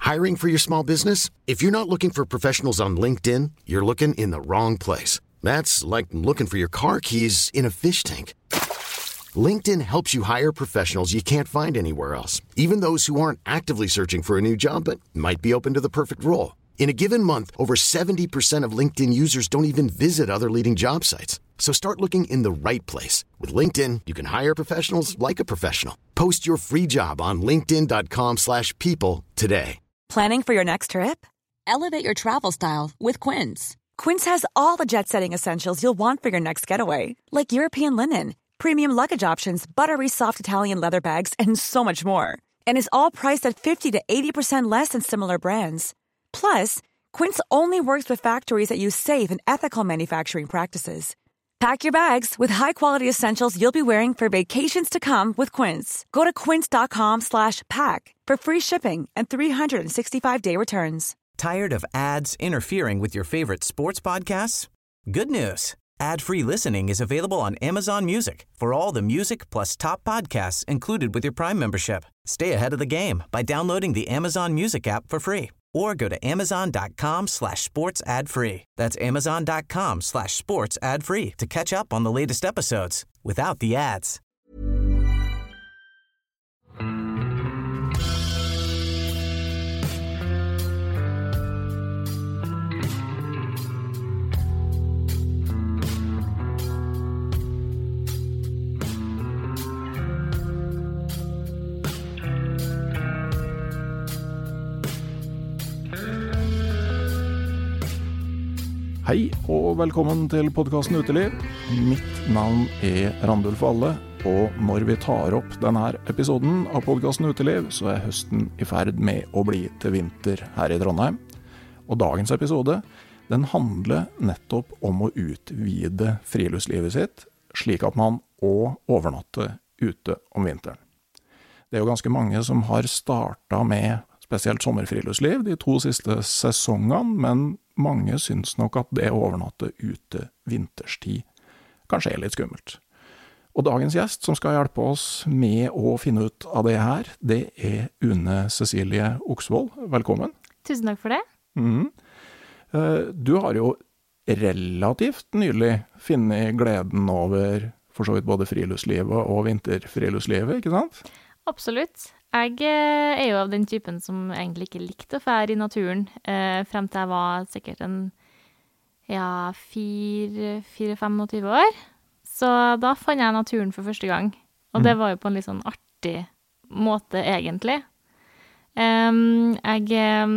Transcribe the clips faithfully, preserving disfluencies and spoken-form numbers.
Hiring for your small business? If you're not looking for professionals on LinkedIn, you're looking in the wrong place. That's like looking for your car keys in a fish tank. LinkedIn helps you hire professionals you can't find anywhere else, even those who aren't actively searching for a new job but might be open to the perfect role. In a given month, over seventy percent of LinkedIn users don't even visit other leading job sites. So start looking in the right place. With LinkedIn, you can hire professionals like a professional. Post your free job on linkedin.com slash people today. Planning for your next trip? Elevate your travel style with Quince. Quince has all the jet-setting essentials you'll want for your next getaway, like European linen, premium luggage options, buttery soft Italian leather bags, and so much more. And is all priced at fifty to eighty percent less than similar brands. Plus, Quince only works with factories that use safe and ethical manufacturing practices. Pack your bags with high-quality essentials you'll be wearing for vacations to come with Quince. Go to quince.com slash pack for free shipping and three sixty-five day returns. Tired of ads interfering with your favorite sports podcasts? Good news. Ad-free listening is available on Amazon Music for all the music plus top podcasts included with your Prime membership. Stay ahead of the game by downloading the Amazon Music app for free or go to amazon.com slash sports ad free. That's amazon.com slash sports ad free to catch up on the latest episodes without the ads. Hei og velkommen til podcasten Uteliv. Mitt navn er Randulf Valle, og når vi tar opp denne episoden av podcasten Uteliv, så er høsten i ferd med å bli til vinter her i Trondheim. Og dagens episode, den handler nettopp om å utvide friluftslivet sitt, slik at man også overnatter ute om vinteren. Det er jo ganske mange som har startet med spesielt sommerfriluftsliv de to siste sesongene, men mange syns nok at det å overnatte ute vinterstid kanskje er litt skummelt. Og dagens gjest som skal hjelpe oss med å finne ut av det her, det er Une Cecilie Oksvold. Velkommen. Tusen takk for det. Mm. Du har jo relativt nylig finnet gleden over for så vidt både friluftslivet og vinterfriluftslivet, ikke sant? Absolutt. Jeg er jo av den typen som egentlig ikke likte å fære i naturen, eh, frem til jeg var sikkert en, ja, fire, fire, femogtyve år. Så da fant jeg naturen for første gang, og det var jo på en litt sånn artig måte egentlig. Um, jeg,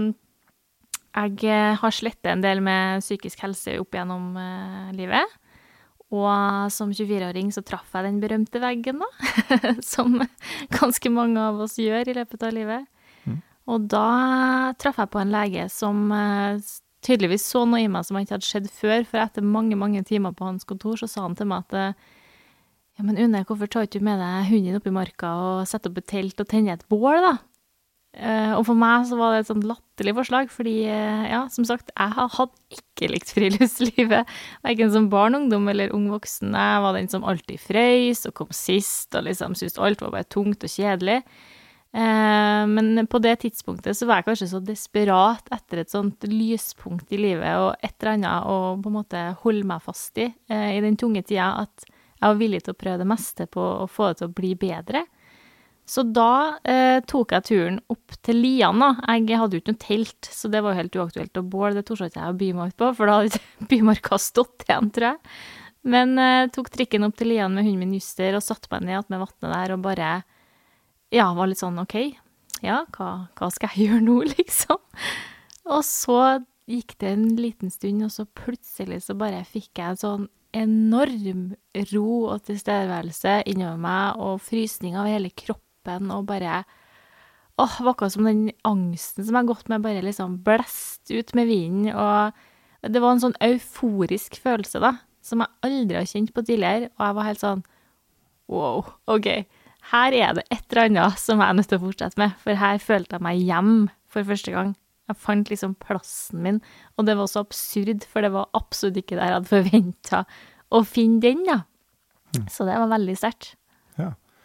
jeg har slettet en del med psykisk helse opp gjennom uh, livet, og som tjuefire-åring så traff jeg den berømte veggen da, som ganske mange av oss gjør i løpet av livet. Mm. Og da traff jeg på en lege som uh, tydeligvis så noe i meg som ikke hadde skjedd før, for etter mange, mange timer på hans kontor så sa han til meg at ja, men Une, hvorfor tar du ikke med deg hunden opp i marka og setter opp et telt og tenner et bål da? Uh, og for meg så var det et sånt latterlig forslag, fordi, uh, ja, som sagt, jeg hadde ikke likt friluftslivet, hverken som barn, ungdom eller ung voksen. Jeg var den som alltid frøys og kom sist, og liksom syntes alt var bare tungt og kjedelig. Uh, men på det tidspunktet så var jeg kanskje så desperat etter et sånt lyspunkt i livet, og et eller annet å på en måte holde meg fast i, uh, i den tunge tida, at jeg var villig til å prøve det meste på å få det til å bli bedre. Så da eh, tok jeg turen opp til Lian da. Jeg hadde jo ikke noe telt, så det var jo helt uaktuelt å båle. Det torde ikke jeg å by meg ut på, for da hadde bymarka stått igjen, tror jeg. Men eh, tok trikken opp til Lian med hunden min Juster, og satt meg ned med vattnet der, og bare, ja, var litt sånn, ok, ja, hva, hva skal jeg gjøre nå, liksom? Og så gikk det en liten stund, og så plutselig så bare fikk jeg en sånn enorm ro og tilstedeværelse innover meg, og frysning av hele kroppen, og bare, åh, var akkurat som den angsten som jeg gått med, bare liksom blæst ut med vinden, og det var en sånn euforisk følelse da, som jeg aldri har kjent på tidligere, og jeg var helt sånn, wow, ok, her er det et eller annet som jeg er nødt til å fortsette med, for her følte jeg meg hjem for første gang. Jeg fant liksom plassen min, og det var så absurd, for det var absolutt ikke der jeg hadde forventet å finne den, da. Mm. Så det var veldig sterkt. Ja.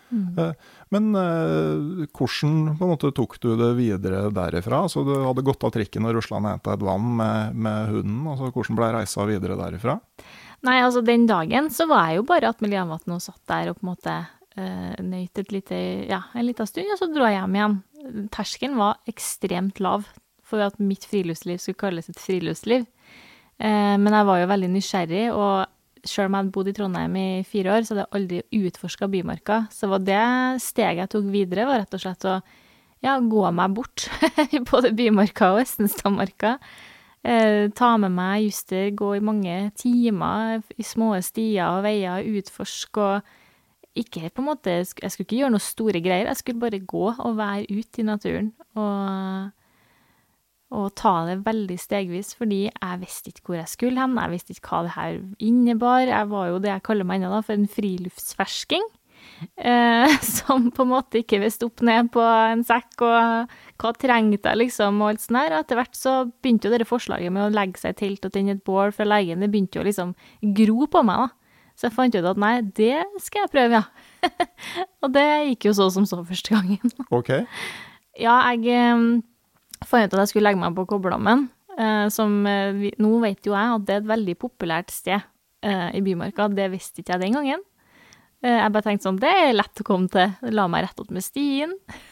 Mm. Men eh, hvordan på en måte tok du det videre derifra? Så du hadde gått av trikken og ruslet ned til et vann med, med hunden, altså hvordan ble reisa videre derifra? Nei, altså den dagen så var jeg jo bare at Miljøvannet og satt der og på en måte uh, nøyt et lite, ja, en liten stund, og så dro jeg hjem igjen. Terskelen var ekstremt lav for at mitt friluftsliv skulle kalles et friluftsliv. Uh, men jeg var jo veldig nysgjerrig, og selv om jeg hadde bodd i Trondheim i fire år, så hadde jeg aldri utforsket Bymarka. Så var det steget jeg tok videre, var rett og slett å ja, gå meg bort i både Bymarka og Vestenstadmarka. Eh, ta med meg juster, gå i mange timer i små stier og veier, utforske og ikke på en måte, jeg skulle ikke gjøre noe store greier, jeg skulle bare gå og være ute i naturen og og ta det veldig stegvis, fordi jeg visste ikke hvor jeg skulle hen, jeg visste ikke hva det her innebar, jeg var jo det jeg kaller meg ennå da, for en friluftsfersking, eh, som på en måte ikke visste opp ned på en sekk, og hva trengte jeg liksom, og alt sånt her, og etter hvert så begynte jo dere forslaget med å legge seg i telt og tenne et bål fra legen, det begynte jo liksom gro på meg da, så jeg fant ut at nei, det skal jeg prøve, ja. Og det gikk jo så som så første gangen. Ok. Ja, jeg fant ut at jeg skulle legge meg på Kobberdammen, eh, som eh, vi, nå vet jo jeg at det er et veldig populært sted eh, i Bymarka, det visste ikke jeg den gangen. Eh, jeg bare tenkte sånn, det er lett å komme til, la meg rett opp med stien.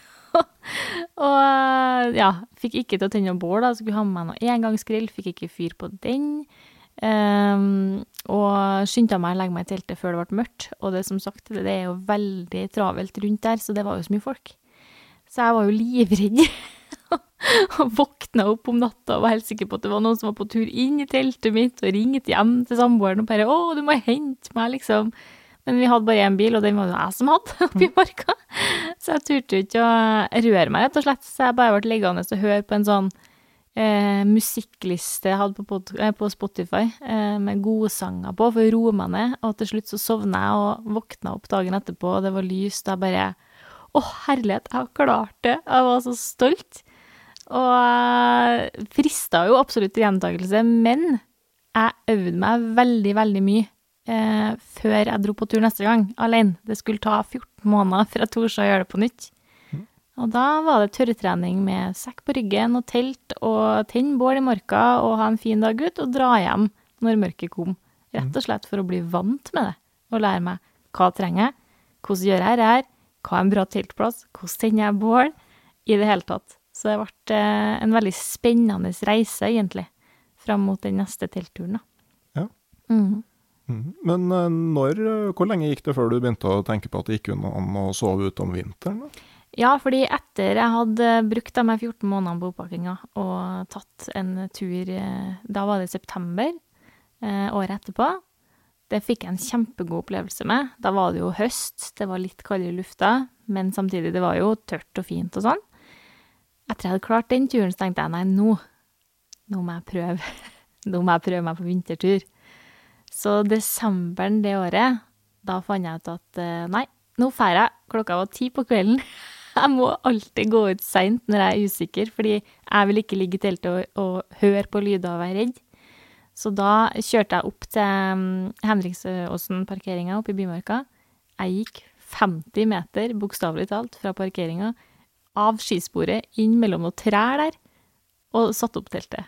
Og ja, fikk ikke til å tenne bål da, skulle ha med meg noe engangsgrill, fikk ikke fyr på den, eh, og skyndte meg å legge meg i teltet før det ble mørkt, og det som sagt, det er jo veldig travelt rundt der, så det var jo så mye folk. Så jeg var jo livredd. Og våkna opp om natta og var helt sikker på at det var noen som var på tur inn i teltet mitt og ringet hjem til samboeren og bare, å, du må hente meg, liksom. Men vi hadde bare en bil, og den var jo jeg som hadde oppe i marka. Så jeg turte ikke å røre meg, rett og slett. Så jeg bare ble liggende og høre på en sånn eh, musikkliste jeg hadde på, pod eh, på Spotify, eh, med gode sanger på, for å roe meg ned. Og til slutt så sovnet jeg og våkna opp dagen etterpå, og det var lyst, og jeg bare, å herlighet, jeg har klart det. Jeg var så stolt. Og fristet jo absolutt til gjentakelse, men jeg øvde meg veldig, veldig mye eh, før jeg dro på tur neste gang, alene. Det skulle ta fjorten måneder for jeg torde å gjøre det på nytt. Mm. Og da var det tørretrening med sekk på ryggen og telt og tenne bål i marka og ha en fin dag ut og dra hjem når mørket kom. Rett og slett for å bli vant med det og lære meg hva trenger jeg, hvordan gjør jeg det her, hva er en bra teltplass, hvordan tenner jeg bål, i det hele tatt. Så det ble eh, en veldig spennende reise, egentlig, frem mot den neste teltturen, da. Ja. Mm. Mm. Men uh, når, hvor lenge gikk det før du begynte å tenke på at det gikk an å sove ut om vinteren, da? Ja, fordi etter jeg hadde brukt de her fjorten månedene på oppakkinga og tatt en tur, eh, da var det i september, eh, året etterpå, det fikk jeg en kjempegod opplevelse med. Da var det jo høst, det var litt kaldere i lufta, men samtidig det var jo tørt og fint og sånn. Etter jeg hadde klart den turen, så tenkte jeg, nei, nå, nå må jeg prøve, nå må jeg prøve meg på vintertur. Så desemberen det året, da fant jeg ut at, nei, nå fer jeg, klokka var ti på kvelden. Jeg må alltid gå ut sent når jeg er usikker, fordi jeg vil ikke ligge i teltet og, og høre på lyder og være redd. Så da kjørte jeg opp til um, Henriksåsen parkeringen oppe i Bymarka. Jeg gikk femti meter, bokstavelig talt, fra parkeringen, av skisporet inn mellom noen trær der, og satt opp teltet.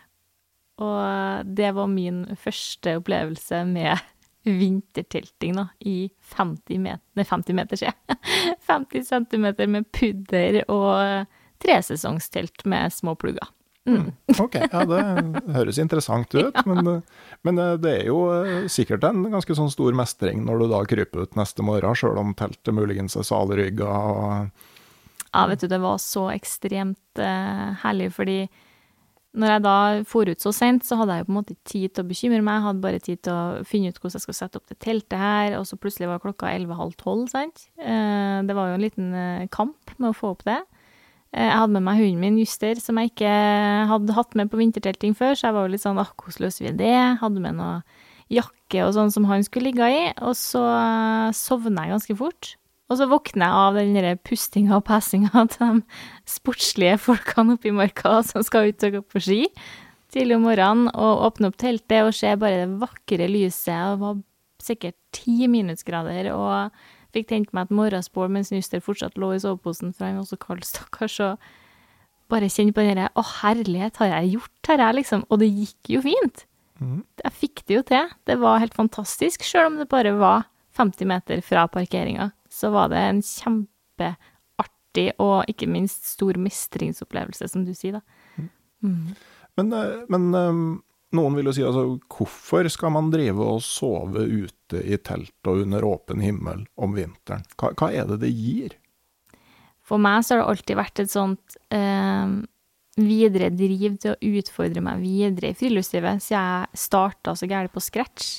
Og det var min første opplevelse med vintertelting da, i femti meter, nei, femti meter siden. femti centimeter med pudder og tresesongstelt med små plugger. Mm. Ok, ja, det høres interessant ut, ja. men, men det er jo sikkert en ganske sånn stor mestring når du da kryper ut neste morgen, selv om teltet muligens er salrygget og... Ja, vet du, det var så ekstremt uh, herlig, fordi når jeg da for ut så sent, så hadde jeg jo på en måte tid til å bekymre meg, jeg hadde bare tid til å finne ut hvordan jeg skulle sette opp det teltet her, og så plutselig var klokka elleve halv tolv, sant? Uh, det var jo en liten uh, kamp med å få opp det. Uh, jeg hadde med meg hunden min, Juster, som jeg ikke hadde hatt med på vintertelting før, så jeg var jo litt sånn, ah, hvordan løser vi det? Jeg hadde med noe jakke og sånn som han skulle ligge i, og så uh, sovnet jeg ganske fort. Og så våkner jeg av den der pustinga og passinga til de sportslige folkene oppe i marka som skal ut og gå på ski tidlig om morgenen og åpne opp teltet og se bare det vakre lyset, og det var sikkert ti minusgrader og fikk tent meg et morgenspål mens Nyster fortsatt lå i soveposen, for han var så kald, stakkars, og bare kjenne på denne, å herlighet, har jeg gjort her, liksom, og det gikk jo fint. Mm. Jeg fikk det jo til, det var helt fantastisk, selv om det bare var femti meter fra parkeringen, så var det en kjempeartig og ikke minst stor mestringsopplevelse, som du sier da. Mm. Men, men noen vil jo si, altså, hvorfor skal man drive og sove ute i telt og under åpen himmel om vinteren? Hva, hva er det det gir? For meg så har det alltid vært et sånt eh, videre driv til å utfordre meg videre i friluftslivet, så jeg startet så gærent på scratch.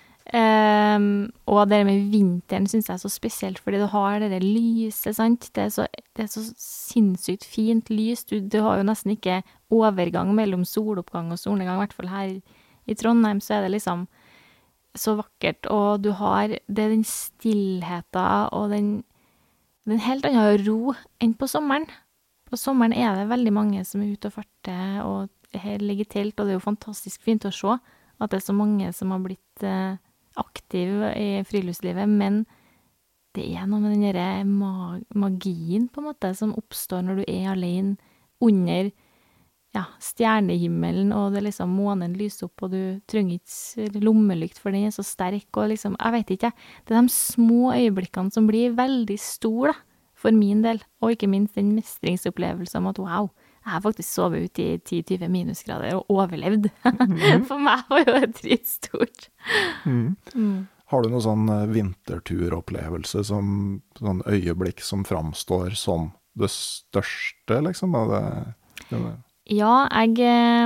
Um, og det med vinteren synes jeg er så spesielt, fordi du har det der lyset, sant? Det er så, det er så sinnssykt fint lys. Du, du har jo nesten ikke overgang mellom soloppgang og solnedgang, i hvert fall her i Trondheim, så er det liksom så vakkert, og du har det er den stillheten og den, den helt annen ro enn på sommeren. På sommeren er det veldig mange som er ute og farter, og her ligger i telt, og det er jo fantastisk fint å se at det er så mange som har blitt eh, aktiv i friluftslivet, men det er noe med den der mag- magien på en måte som oppstår når du er alene under ja, stjernehimmelen, og det liksom månen lyser opp, og du trenger ikke lommelykt for den er så sterk, og liksom, jeg vet ikke, det er de små øyeblikkene som blir veldig store da, for min del, og ikke minst den mestringsopplevelsen om at wow, jeg har faktisk sovet ut i ti til tjue minusgrader og overlevd. Mm. For meg var jo det dritstort. Mm. Mm. Har du noen sånn vinterturopplevelse, som, sånn øyeblikk som framstår som det største, liksom? Er det, det det? Ja, jeg,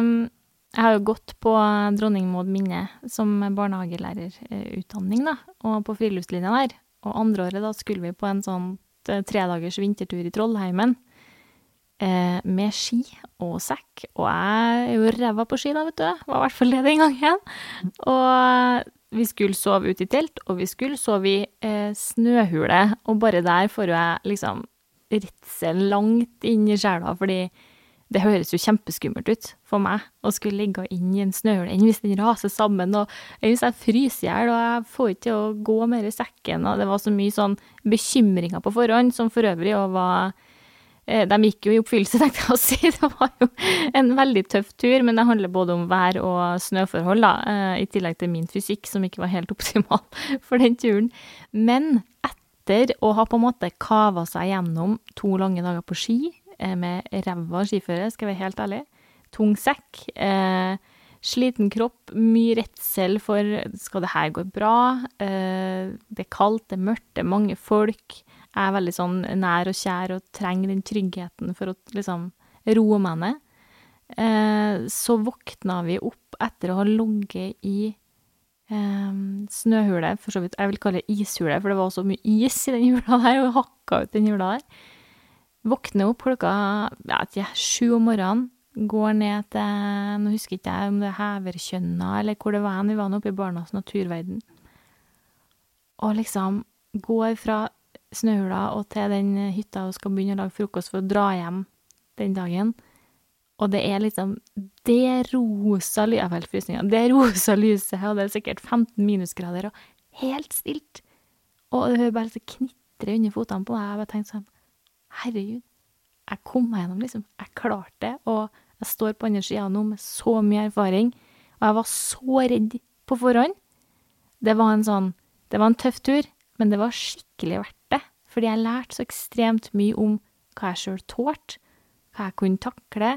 jeg har jo gått på Dronning Maud Minne som barnehagelærerutdanning da, og på friluftslinja der. Og andre året da skulle vi på en sånn tre dagers vintertur i Trollheimen. Eh, med ski og sekk, og jeg er jo ræva på ski da, vet du, var i hvert fall det den gangen, og vi skulle sove ut i telt, og vi skulle sove i eh, snøhule, og bare der får jeg liksom ritsel langt inn i sjela, fordi det høres jo kjempeskummelt ut for meg, å skulle ligge inn i en snøhule, enn hvis den raser sammen, og hvis jeg fryser ihjel, og jeg får ikke til å gå mer i sekken, og det var så mye sånn bekymringer på forhånd, som for øvrig også var de gikk jo i oppfyllelse, tenkte jeg å si. Det var jo en veldig tøff tur, men det handler både om vær og snøforhold, da, i tillegg til min fysikk, som ikke var helt optimal for den turen. Men etter å ha på en måte kavet seg gjennom to lange dager på ski, med ræva skiføre, skal jeg være helt ærlig, tung sekk, eh, sliten kropp, mye redsel for, skal det her gå bra? Eh, det er kaldt, det er mørkt, det er mange folk, jeg er veldig sånn nær og kjær og trenger den tryggheten for å liksom roe meg ned. Eh, så våkna vi opp etter å ha ligget i eh, snøhule, for så vidt, jeg vil kalle det ishule, for det var så mye is i den hula der, og hakka ut den hula der. Våkner opp klokka ja, til sju om morgenen, går ned til, nå husker ikke jeg om det er Heverkjønna, eller hvor det var en, vi var nå oppe i Barnas naturverden. Og liksom går fra snøhula og til den hytta og skal begynne å lage frokost for å dra hjem den dagen. Og det er liksom det rosa lyset, jeg vel frysninger, det rosa lyset, og det er sikkert femten minusgrader, og helt stilt. Og det hører bare så knitre under fotene på meg, jeg bare tenkte sånn, herregud, jeg kom meg gjennom liksom, jeg klarte det, og jeg står på andre siden nå med så mye erfaring, og jeg var så redd på forhånd. Det var en sånn, det var en tøff tur, men det var skikkelig verdt det, fordi jeg lærte så ekstremt mye om hva jeg selv tålte, hva jeg kunne takle,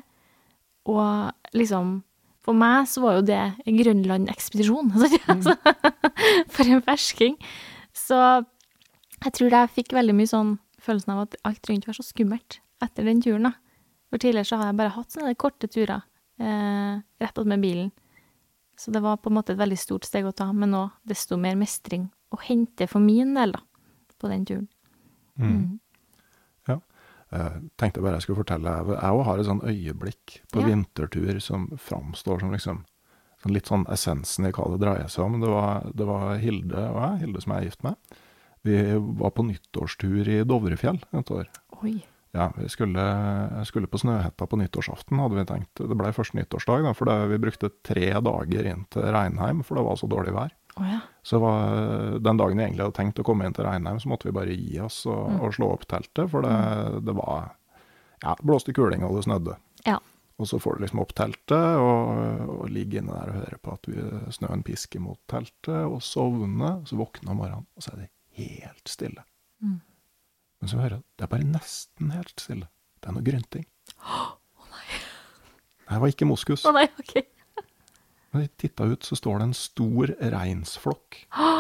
og liksom, for meg så var jo det en Grønland-ekspedisjon, altså, for en fersking. Så jeg tror jeg fikk veldig mye sånn følelsen av at alt rundt var så skummelt etter den turen da. For tidligere så har jeg bare hatt sånne korte turer, eh, rett med bilen. Så det var på en måte et veldig stort steg å ta, men nå desto mer mestring å hente for min del da, på den turen. Mm. Mm. Ja, jeg tenkte bare jeg skulle fortelle, jeg, jeg har et sånn øyeblikk på ja. vintertur som framstår som liksom, sånn litt sånn essensen i hva det dreier seg om. Det var, det var Hilde, og jeg, Hilde som jeg er gift med. Vi var på nyttårstur i Dovrefjell et år. Oi. Ja, vi skulle, skulle på Snøhetta på nyttårsaften, hadde vi tenkt. Det ble først nyttårsdag, da, for det, vi brukte tre dager inn til Reinheim, for det var så dårlig vær. Å ja. Så det var den dagen vi egentlig hadde tenkt å komme inn til Reinheim, så måtte vi bare gi oss og, Mm. og slå opp teltet, for det, det var, ja, blåste kuling og det snødde. Ja. Og så får du liksom opp teltet, og, og ligge inne der og høre på at vi, snøen pisker mot teltet, og sovne, og så våkne om morgenen, og så er det helt stille. Mm. Men så hører jeg, det er bare nesten helt stille. Det er noe grynting. Å nei. Det var ikke moskus. Å nei, ok. Når jeg tittet ut, så står det en stor reinsflokk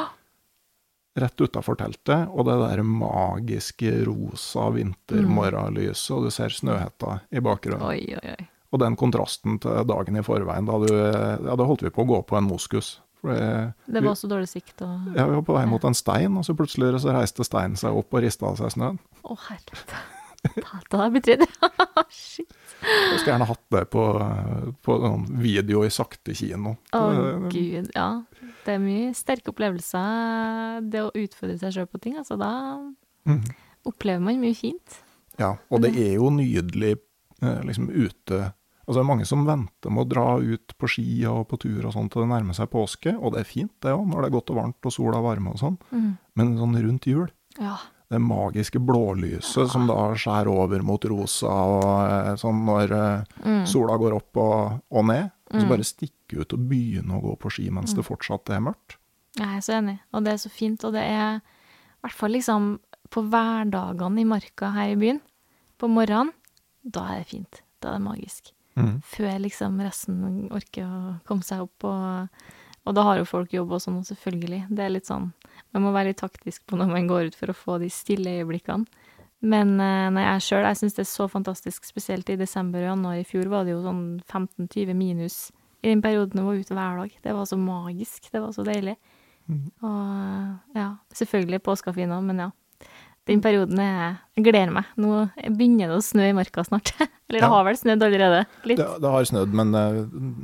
rett utenfor teltet, og det der magiske rosa vintermorgenlyset, og du ser snøhetta i bakgrunnen. Oi, oi, oi. Og den kontrasten til dagen i forveien, da, du, ja, da holdt vi på å gå på en moskus. For det, Det var så dårlig sikt og... ja, vi var på vei mot en stein, og så plutselig så reiste steinen seg opp og ristet av seg snøen. Å, herregud. Da har jeg blitt redd. Shit. Jeg skulle gjerne hatt det på, på en video i sakte kino. Å, Gud, ja. Det er mye sterke opplevelser, det å utfordre seg selv på ting. Altså, da Mhm. opplever man mye fint. Ja, og det er jo nydelig eh, liksom ute. Altså det er mange som venter med å dra ut på ski og på tur og sånt til det nærmer seg påske, og det er fint det også, når det er godt og varmt og sola varme og sånn. Mm. Men sånn rundt jul, Ja. det magiske blålyset som da skjær over mot rosa, og eh, sånn når eh, Mm. sola går opp og, og ned, og så Mm. bare stikke ut og begynne å gå på ski mens det fortsatt er mørkt. Jeg er så enig, og det er så fint, og det er i hvert fall liksom på hverdagene i marka her i byen, på morgenen, da er det fint, da er det magisk. Mhm. Før liksom resten orker å komme seg opp, og, og da har jo folk jobb og sånn, og selvfølgelig. Det er litt sånn, man må være litt taktisk på når man går ut for å få de stille øyeblikkene. Men eh, nei, jeg selv, jeg synes det er så fantastisk, spesielt i desember og januar. I fjor var det jo sånn femten til tjue minus i den perioden jeg var ute hver dag. Det var så magisk, det var så deilig. Mhm. Og ja, selvfølgelig påskafina, men ja. Den perioden er, jeg gleder meg. Nå begynner det å snø i marka snart. Eller det Ja. har vel snødd allerede, litt. Det, det har snødd, men eh,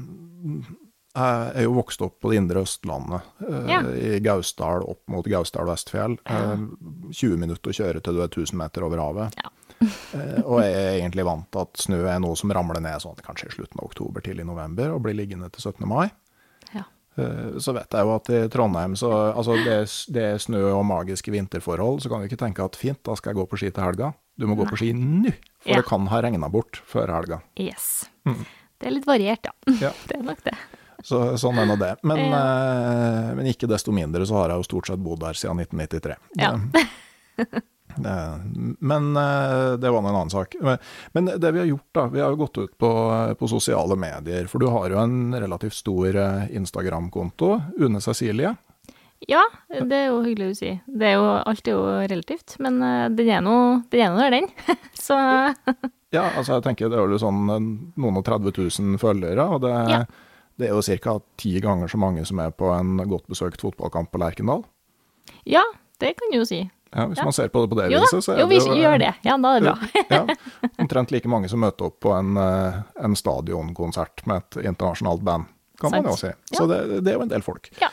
jeg er jo vokst opp på det indre Østlandet, eh, Ja. i Gausdal, opp mot Gausdal Vestfjell. Eh, tjue minutter å kjøre til du er tusen meter over havet. Ja. Eh, og jeg er egentlig vant til at snø er noe som ramler ned sånn, kanskje i slutten av oktober til i november, og blir liggende til syttende mai. Ja. Eh, Så vet jeg jo at i Trondheim, så, altså det, er- det er snø og magiske vinterforhold, så kan du ikke tenke at fint, da skal jeg gå på ski til helga. Du må gå på ski nå, for Ja. det kan ha regnet bort før helga. Yes. Det er litt variert, ja. Ja. Det er nok det. Så, sånn er nå det. Men, eh, men ikke desto mindre så har jeg jo stort sett bodd der siden nitten nittitre. Ja. Det, det, men eh, det var nå en annen sak. Men, men det vi har gjort da, vi har jo gått ut på, på sosiale medier, for du har jo en relativt stor eh, Instagram-konto, Une Cecilie. Ja, det er jo hyggelig å si. Det er jo alltid jo relativt, men eh, den er noe, den er noe der, den. Så Ja, altså jeg tenker det er jo sånn eh, noen og tretti tusen følgere, og det, Ja. det er jo cirka ti ganger så mange som er på en godt besøkt fotballkamp på Lerkendal. ja, det kan du jo si. Ja, hvis Ja. man ser på det på det Jo viset, da, så er jo, det vi jo gjør det. Ja, da er det bra. ja, omtrent like mange som møter opp på en, eh, en stadionkonsert med et internasjonalt band, kan man jo si. Sant. Så det, det er jo en del folk. Ja.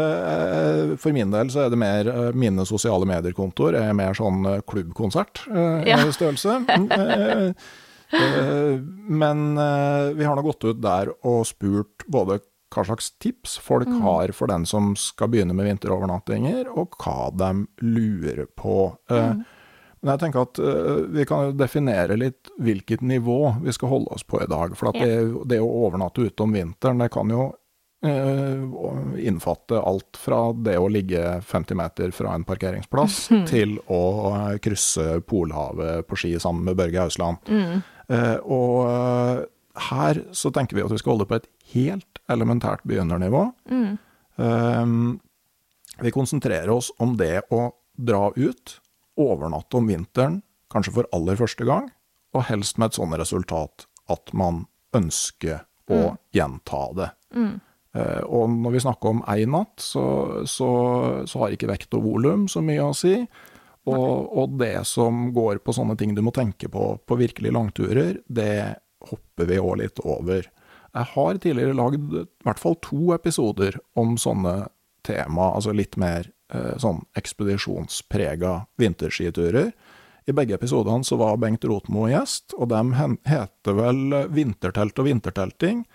Eh, For min del så er det mer, eh, mine sosiale mediekontoer er mer sånn eh, klubbkonsert eh, Ja. størrelse. Eh, eh, Men eh, vi har nå gått ut der og spurt både hva slags tips folk Mm. har for den som skal begynne med vinterovernattinger, og hva de lurer på. Eh, Mm. Men jeg tenker at eh, vi kan jo definere litt hvilket nivå vi skal holde oss på i dag. For at Ja. det, det å overnatte ute om vinteren, det kan jo eh, innfatte alt fra det å ligge femti meter fra en parkeringsplass til å eh, krysse Polhavet på ski sammen med Børge Ausland. Mm. Eh, og eh, her så tenker vi at vi skal holde på et helt elementært begynnernivå. Mm. Um, vi konsentrerer oss om det å dra ut, overnatte om vinteren, kanskje for aller første gang, og helst med et sånt resultat at man ønsker å gjenta det. Mm. Eh, og når vi snakker om en natt, så, så, så har ikke vekt og volum så mye å si. Og, og det som går på sånne ting du må tenke på på virkelig langturer, det hopper vi også litt over. Jeg har tidligere lagd i hvert fall to episoder om sånne tema, altså litt mer eh, sånn ekspedisjonsprega vinterskiturer. I begge episodene så var Bengt Rotmo gjest, og de heter vel Vintertelt og vintertelting.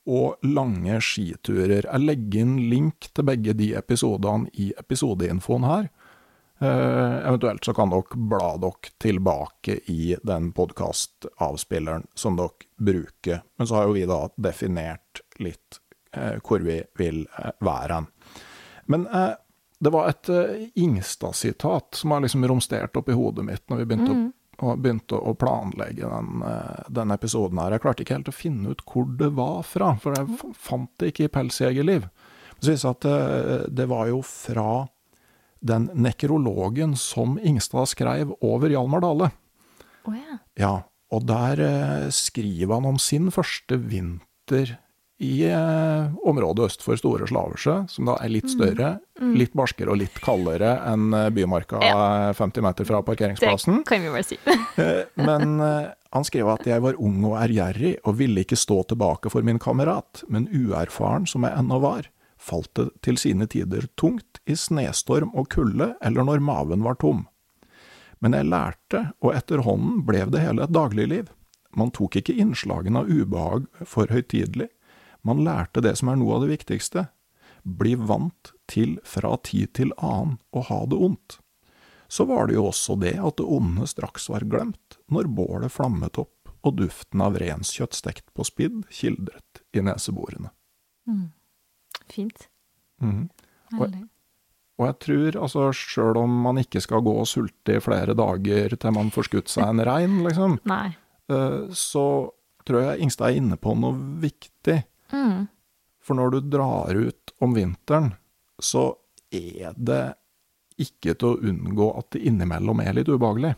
og lange skiturer. Jeg legger inn link til begge de episodene i episodeinfoen her. Uh, eventuelt så kan dere bla dere tilbake i den podcast-avspilleren som dere bruker. Men så har jo vi da definert litt uh, hvor vi vil uh, være. Men uh, det var et uh, Ingstad-sitat som har liksom romstert opp i hodet mitt når vi begynte, mm. å, og begynte å planlegge den, uh, den episoden her. Jeg klarte ikke helt å finne ut hvor det var fra, for jeg f- fant det ikke i Pelsjegerliv. Så viser at uh, det var jo fra den nekrologen som Ingstad skrev over Hjalmar Dale. Å oh, ja. Ja, og der eh, skriver han om sin første vinter i eh, området øst for Store Slaversjø, som da er litt større, mm. Mm. litt barskere og litt kaldere enn Bymarka ja. femti meter fra parkeringsplassen. Det kan vi bare si. Men eh, han skrev at jeg var ung og ærgjerrig og ville ikke stå tilbake for min kamerat, men uerfaren som jeg ennå var, falt det til sine tider tungt i snestorm og kulde eller når maven var tom. Men jeg lærte, og etter hånden ble det hele et dagligliv. Man tok ikke innslagene av ubehag for høytidelig. Man lærte det som er noe av det viktigste. Bli vant til fra tid til annen å ha det ondt. Så var det jo også det at det onde straks var glemt, når bålet flammet opp og duften av renskjøtt stekt på spidd kildret i neseborene. Mm. Fint. Mm. Og, og jeg tror, altså, selv om man ikke skal gå og sulte i flere dager til man får skutt seg en rein, liksom, Nei. så tror jeg Ingstad er inne på noe viktig. Mm. For når du drar ut om vinteren, så er det ikke til å unngå at det innimellom er litt ubehagelig.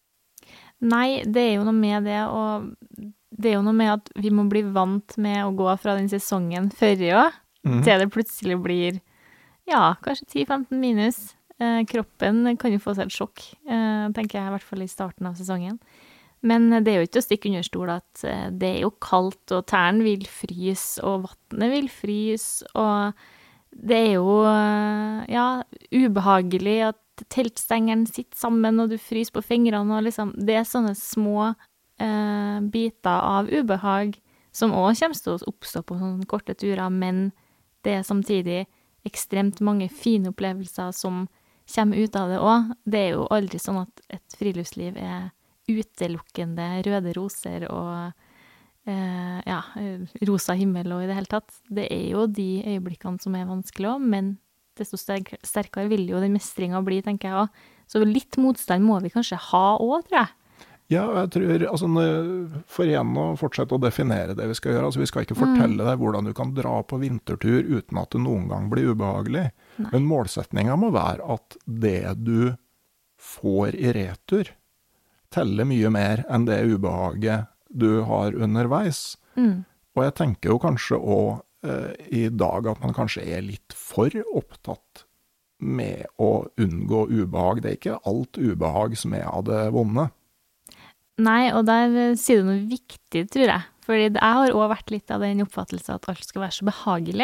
Nei, det er jo noe med det, og det er jo noe med at vi må bli vant med å gå fra den sesongen før i år, Mm. til det plutselig blir, ja, kanskje ti til femten minus. Eh, kroppen kan jo få seg et sjokk, eh, tenker jeg i hvert fall i starten av sesongen. Men det er jo ikke å stikke under stol at eh, det er jo kaldt, og tærne vil fryse, og vannet vil fryse, og det er jo, eh, ja, ubehagelig at teltstengeren sitter sammen, og du fryser på fingrene, og liksom, det er sånne små eh, biter av ubehag, som også kommer til å oppstå på sånne korte turer, men det er samtidig ekstremt mange fine opplevelser som kommer ut av det også. Det er jo aldri sånn at et friluftsliv er utelukkende røde roser og eh, ja, rosa himmel og i det hele tatt. Det er jo de øyeblikkene som er vanskelig også, men desto sterk, sterkere vil jo den mestringen bli, tenker jeg også. Så litt motstand må vi kanskje ha også, tror jeg. Ja, jeg tror, altså, for igjen å fortsette å definere det vi skal gjøre, altså vi skal ikke fortelle mm. deg hvordan du kan dra på vintertur uten at det noen gang blir ubehagelig. Nei. Men målsetningen må være at det du får i retur teller mye mer enn det ubehaget du har underveis. Mm. Og jeg tenker jo kanskje også eh, i dag at man kanskje er litt for opptatt med å unngå ubehag. Det er ikke alt ubehag som er av det vonde. Nei, og der sier du noe viktig, tror jeg. Fordi jeg har også vært litt av den oppfattelse at alt skal være så behagelig.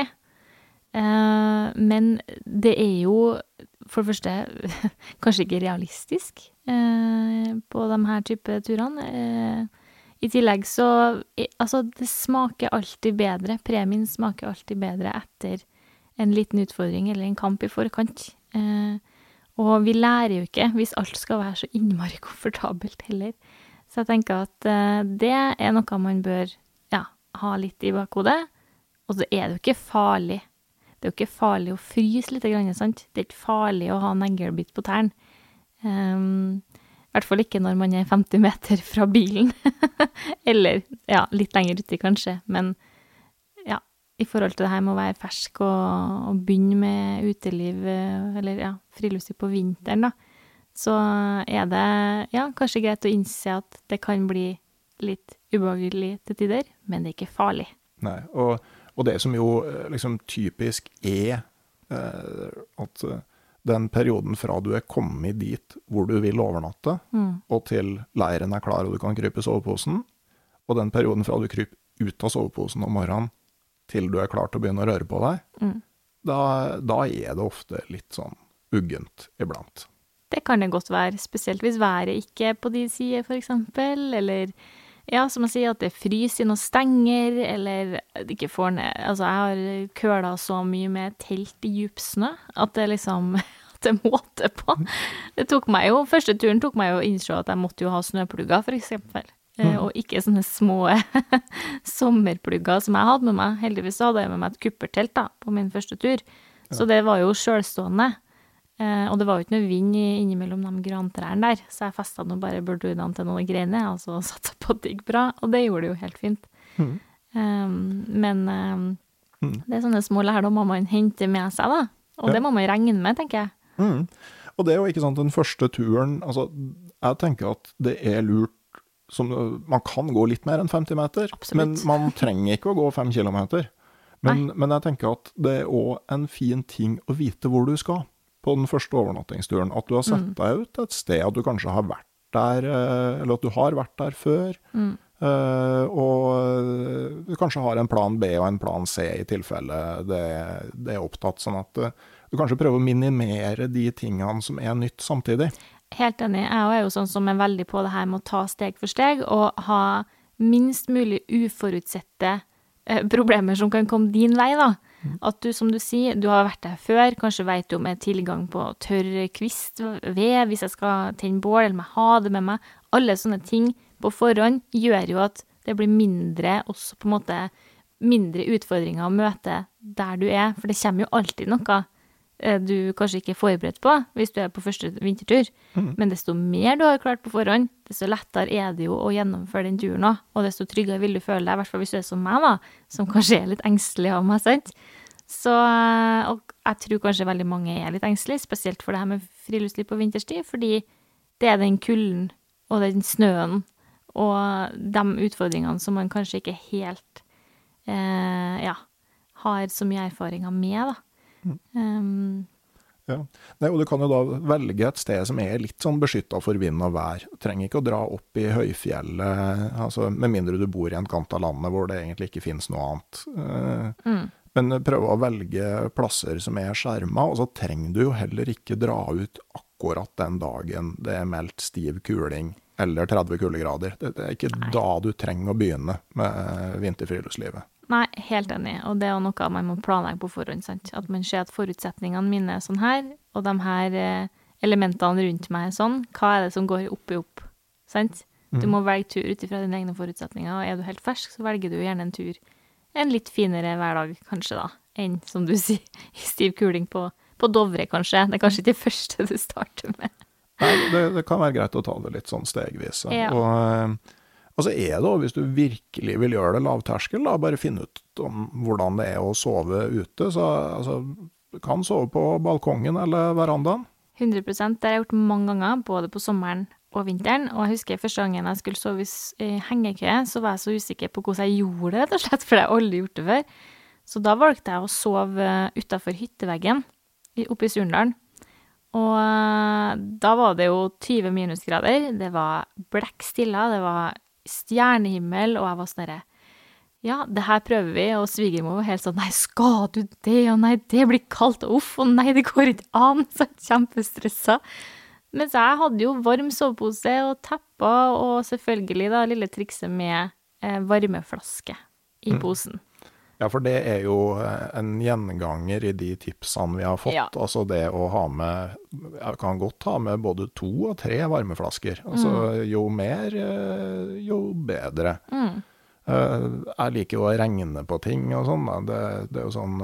Eh, men det er jo, for det første, kanskje ikke realistisk eh, på de her type turene. Eh, I tillegg så, altså, det smaker alltid bedre. Premien smaker alltid bedre etter en liten utfordring eller en kamp i forkant. Eh, og vi lærer jo ikke hvis alt skal være så innmari komfortabelt heller. Så jeg tenker at uh, det er noe man bør ja, ha litt i bakhodet. Og så er det jo ikke farlig. Det er jo ikke farlig å fryse litt, sant? Det er ikke farlig å ha neglebit på tærne. Um, I hvert fall ikke når man er femti meter fra bilen. Eller ja, litt lenger uti kanskje. Men ja, i forhold til det her med å være fersk og, og begynne med uteliv, eller ja, friluftsliv på vinteren da, så er det, ja, kanskje greit å innse at det kan bli litt ubehagelig til tider, men det er ikke farlig. Nei, og, og det som jo liksom typisk er eh, at den perioden fra du er kommet dit hvor du vil overnatte, mm. og til leiren er klar og du kan krype i soveposen, og den perioden fra du kryper ut av soveposen om morgenen til du er klar til å begynne å røre på deg, mm. da, da er det ofte litt sånn uggent iblant. Det kan det godt være, spesielt hvis været ikke er på de sider, for eksempel, eller Ja, som jeg sier, at det fryser i noen stenger, eller det ikke får ned. Altså, jeg har køla så mye med telt i djup snø, at det liksom, at det måte på. Det tok meg jo, første turen tok meg jo å innse at jeg måtte jo ha snøplugger, for eksempel. Mm. Og ikke sånne små sommerplugger som jeg hadde med meg. Heldigvis hadde jeg med meg et kuppertelt da, på min første tur. Så det var jo selvstående. Eh, og det var jo ikke noe vind innimellom de grantrærne der, så jeg festet nå bare burdunene til noen greiner, og så satte jeg på at det gikk bra, og det gjorde det jo helt fint. Mm. Um, men um, mm. det er sånne små lærdommer man henter med seg da, og ja. Det må man regne med, tenker jeg. Mm. Og det er jo ikke sant, den første turen, altså, jeg tenker at det er lurt, som, man kan gå litt mer enn femti meter, Absolutt. Men man trenger ikke å gå fem kilometer. Men, men jeg tenker at det er også en fin ting å vite hvor du skal på den første overnattingsturen, at du har sett deg ut et sted, at du kanskje har vært der, eller at du har vært der før, mm. og du kanskje har en plan B og en plan C i tilfelle det, det er opptatt, sånn at du kanskje prøver å minimere de tingene som er nytt samtidig. Helt enig, jeg er jo sånn som er veldig på det her med å ta steg for steg, og ha minst mulig uforutsette problemer som kan komme din vei da. At du, som du sier, du har vært der før, kanskje vet du om jeg tilgang på tørr kvist, ved, hvis jeg skal tenne bål, eller med ha det med meg. Alle sånne ting på forhånd gjør jo at det blir mindre, også på en måte mindre utfordringer å møte der du er, for det kommer jo alltid noe du kanskje ikke er forberedt på, hvis du er på første vintertur. Mm. Men desto mer du har klart på forhånd, desto lettere er det jo å gjennomføre den turen også, og desto tryggere vil du føle deg, i hvert fall hvis du er som meg da, som kanskje er litt engstelig av meg, sant? Så, og jeg tror kanskje veldig mange er litt engstelige, spesielt for det her med friluftsliv på vinterstid, fordi det er den kulden og den snøen og de utfordringene som man kanskje ikke helt eh, ja, har så mye erfaringer med da. Um, ja. Nei, og du kan jo da velge et sted som er litt sånn beskyttet for vind og vær. Du trenger ikke å dra opp i høyfjellet, altså, med mindre du bor i en kant av landet hvor det egentlig ikke finnes noe annet. Uh, mm. Men prøv å velge plasser som er skjermet, og så trenger du jo heller ikke dra ut akkurat den dagen det er meldt stiv kuling eller tretti kuldegrader. Det, det er ikke Nei. Da du trenger å begynne med vinterfriluftslivet. Nei, helt enig, og det er noe man må planlegge på forhånd, sant? At man ser at forutsetningene mine er sånn her, og de her elementene rundt meg er sånn, hva er det som går opp i opp, sant? Mm. Du må velge tur utifra dine egne forutsetninger, og er du helt fersk, så velger du gjerne en tur, en litt finere hverdag, kanskje da, enn, som du sier, i stiv kuling på, på Dovre, kanskje. Det er kanskje ikke det første du starter med. Nei, det, det kan være greit å ta det litt sånn stegvis, ja. Og... Altså er det, hvis du virkelig vil gjøre det lavterskel, da, bare finne ut om hvordan det er å sove ute. Så altså, du kan sove på balkongen eller verandaen. hundre prosent, det har jeg gjort mange ganger, både på sommeren og vinteren. Og jeg husker første gangen jeg skulle sove i hengekøye, så var jeg så usikker på hvordan jeg gjorde det, rett og slett, for jeg har aldri gjort det før. Så da valgte jeg å sove utenfor hytteveggen, oppe i Surndalen. Og da var det jo tyve minusgrader, det var blekkstilla, det var stjernehimmel, og jeg var sånn der, ja, det her prøver vi, og svigermor var helt sånn, nei, skal du det, og nei, det blir kaldt, uff, og nei, det går ikke an, så kjempestresset. Mens jeg hadde jo varm sovepose og teppa, og selvfølgelig da, lille trikset med eh, varmeflaske i posen. Ja, for det er jo en gjenganger i de tipsene vi har fått, ja. Altså det å ha med, jeg kan godt ha med både to og tre varmeflasker, altså mm. jo mer, jo bedre. Mm. Jeg liker jo å regne på ting og sånn, det, det er jo sånn,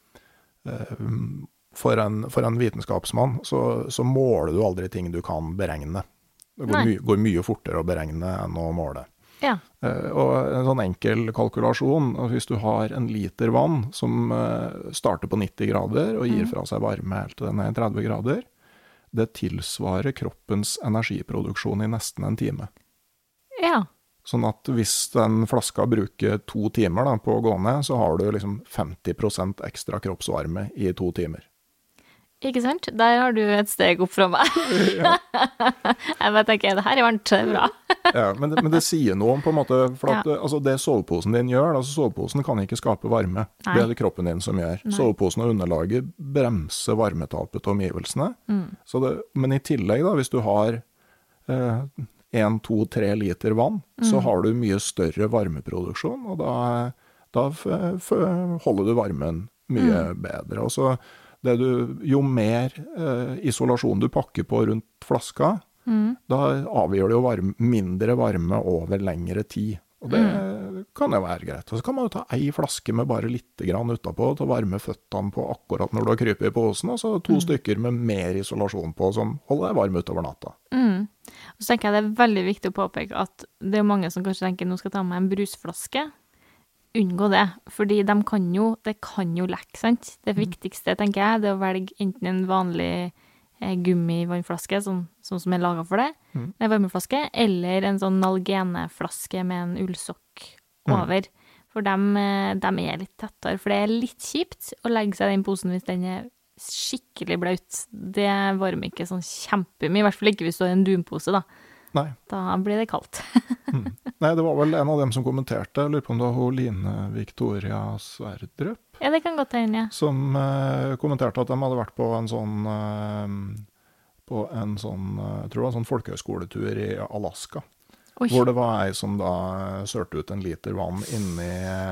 for en, for en vitenskapsmann så, så måler du aldri ting du kan beregne. Det går, my, går mye fortere å beregne enn å måle. Ja. Uh, og en sånn enkel kalkulasjon, hvis du har en liter vann som uh, starter på nitti grader og gir fra seg varme helt til den er tretti grader, det tilsvarer kroppens energiproduksjon i nesten en time. Ja. Sånn at hvis den flaska bruker to timer da, på å gå ned, så har du liksom femti prosent ekstra kroppsvarme i to timer. Ikke sant? Der har du et steg opp fra meg. Ja. Jeg bare tenker, det her er varmt, det er bra. Ja, men det, men det sier noe om på en måte, for at ja. Altså det soveposen din gjør, altså soveposen kan ikke skape varme. Nei. Det er det kroppen din som gjør. Nei. Soveposen og underlaget bremser varmetapet til omgivelsene. Mm. Så det, men i tillegg da, hvis du har eh, en, to, tre liter vann, mm. så har du mye større varmeproduksjon, og da, da f f holder du varmen mye mm. bedre. Og så det du, jo mer eh, isolasjon du pakker på rundt flaska, mm. da avgjør det jo varme, mindre varme over lengre tid. Og det mm. kan jo være greit. Og så kan man jo ta ei flaske med bare litt grann utapå, til å varme føttene på akkurat når du har krypet i posen, og så to mm. stykker med mer isolasjon på, som holder deg varm utover natta. Mm. Og så tenker jeg det er veldig viktig å påpeke at det er mange som kanskje tenker, nå skal jeg ta med en brusflaske. Unngå det, fordi de kan jo, det kan jo lekke, sant? Det viktigste, tenker jeg, det er å velge enten en vanlig eh, gummivannflaske, sånn, sånn som er laget for det, mm. en varmeflaske, eller en sånn nalgeneflaske med en ullsokk over. Mm. For dem, dem er litt tettere, for det er litt kjipt å legge seg i den posen hvis den er skikkelig blaut. Det varmer ikke sånn kjempemye, i hvert fall ikke hvis du har en dunpose, da. Nei. Da blir det kaldt. mm. Nei, det var vel en av dem som kommenterte, jeg lurer på om det var Line Victoria Sverdrup. Ja, det kan godt hende, ja. Som eh, kommenterte at de hadde vært på en sånn, eh, på en sånn, jeg tror det var en sånn folkehøyskoletur i Alaska. Oi. Hvor det var ei som da sørte ut en liter vann inni,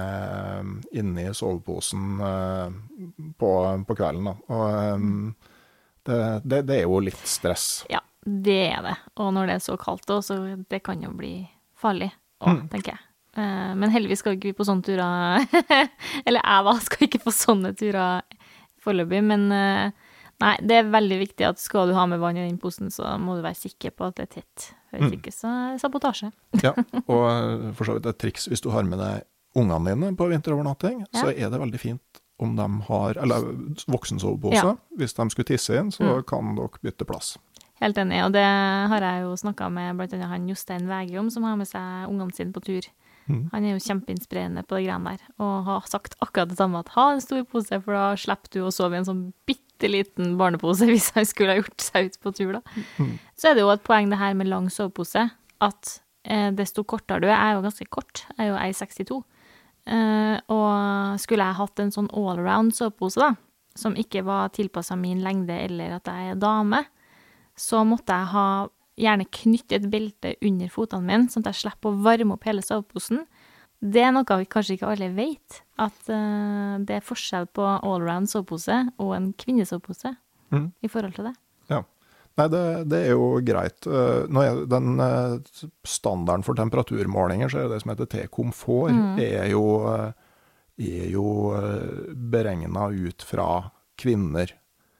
inni soveposen eh, på, på kvelden. Da. Og um, det, det, det er jo litt stress. Ja. Det er det, og når det er så kaldt også, så det kan jo bli farlig, også, mm. tenker jeg. Uh, men heldigvis skal ikke vi på sånne turer, eller jeg da, skal ikke på sånne turer foreløpig, men uh, nei, det er veldig viktig at skal du ha med vann i den posen, så må du være sikker på at det er tett, hvis mm. ikke så er det sabotasje. Ja, og for så vidt et triks, hvis du har med deg ungene dine på vinterovernatting, ja. så er det veldig fint om de har, eller voksensovepose, ja. hvis de skulle tisse inn, så mm. kan dere bytte plass. Helt enig, og det har jeg jo snakket med blant annet han Jostein Væge om, som har med seg ungene sine på tur. Mm. Han er jo kjempeinspirerende på det greiene der, og har sagt akkurat det samme, at ha en stor pose, for da slipper du å sove i en sånn bitteliten barnepose hvis han skulle ha gjort seg ut på tur da. Mm. Så er det jo et poeng det her med lang sovepose, at eh, desto kortere du er, jeg er jo ganske kort, jeg er jo en sekstito, eh, og skulle jeg hatt en sånn all-around sovepose da, som ikke var tilpasset min lengde eller at jeg er dame, så måtte jeg ha gjerne knytte et belte under fotene mine, sånn at jeg slipper å varme opp hele soveposen. Det er noe vi kanskje ikke alle vet, at uh, det er forskjell på all-round sovepose og en kvinnesovepose mm. i forhold til det. Ja, nei, det, det er jo greit. Uh, når jeg, den uh, standarden for temperaturmålinger, så er det som heter T-komfort, mm. er jo, uh, er jo uh, beregnet ut fra kvinner.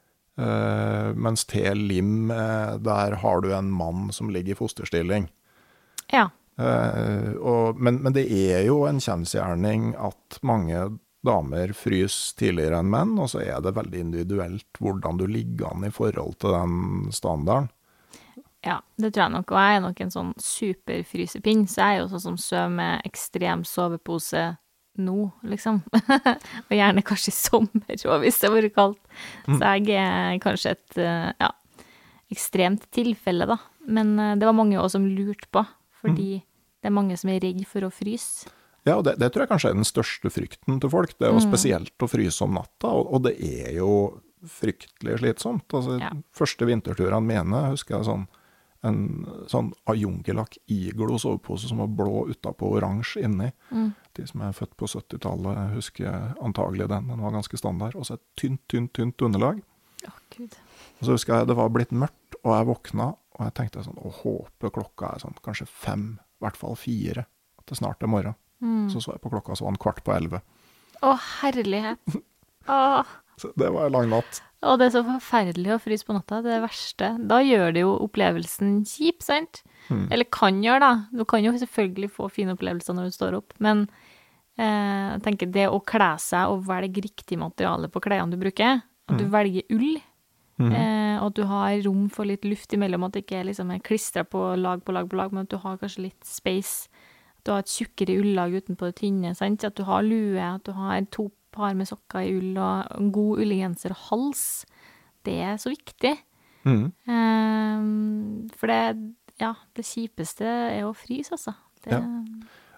Uh, mens T-lim, uh, der har du en mann som ligger i fosterstilling. Ja. Uh, og, men, men det er jo en kjensgjerning at mange damer fryser tidligere enn menn, og så er det veldig individuelt hvordan du ligger an i forhold til den standarden. Ja, det tror jeg nok, og jeg er nok en sånn superfrysepinn, så jeg er jo sånn som søv med ekstrem sovepose nå, liksom. Og gjerne kanskje i sommer, og hvis det var kaldt. Mm. Så jeg er kanskje et, ja, ekstremt tilfelle, da. Men det var mange også som lurte på, fordi mm. det er mange som er redd for å fryse. Ja, og det, det tror jeg kanskje er den største frykten til folk. Det er jo mm. spesielt å fryse om natta, og, og det er jo fryktelig slitsomt. Altså, ja. Første vinterturene mine, husker jeg sånn, en sånn ajungelakk iglo sovepose som var blå utapå oransje inni. Mm. De som er født på syttitallet husker antagelig den. Den var ganske standard. Og så et tynt, tynt, tynt underlag. Å, Gud. Og så husker jeg det var blitt mørkt, og jeg våkna, og jeg tenkte sånn, å håpe klokka er sånn, kanskje fem, i hvert fall fire, at det snart er morgen. Mm. Så så jeg på klokka, så var den kvart på elleve. Å, herlighet. Åh. Så det var en lang natt. Og det er så forferdelig å fryse på natta, det er det verste. Da gjør det jo opplevelsen kjip, sant? Mm. Eller kan gjøre da. Du kan jo selvfølgelig få fine opplevelser når du står opp, men eh, jeg tenker det å kle seg og velge riktig materiale på klærne du bruker, at du mm. velger ull, mm. eh, og at du har rom for litt luft imellom, at det ikke liksom er klistret på lag på lag på lag, men at du har kanskje litt space, at du har et tjukkere ullag utenpå det tynne, sant? At du har lue, at du har to par med sokker i ull og en god ullgenser og hals. Det er så viktig. Mm. Um, for det, ja, det kjipeste er å fryse, altså. Det... Ja.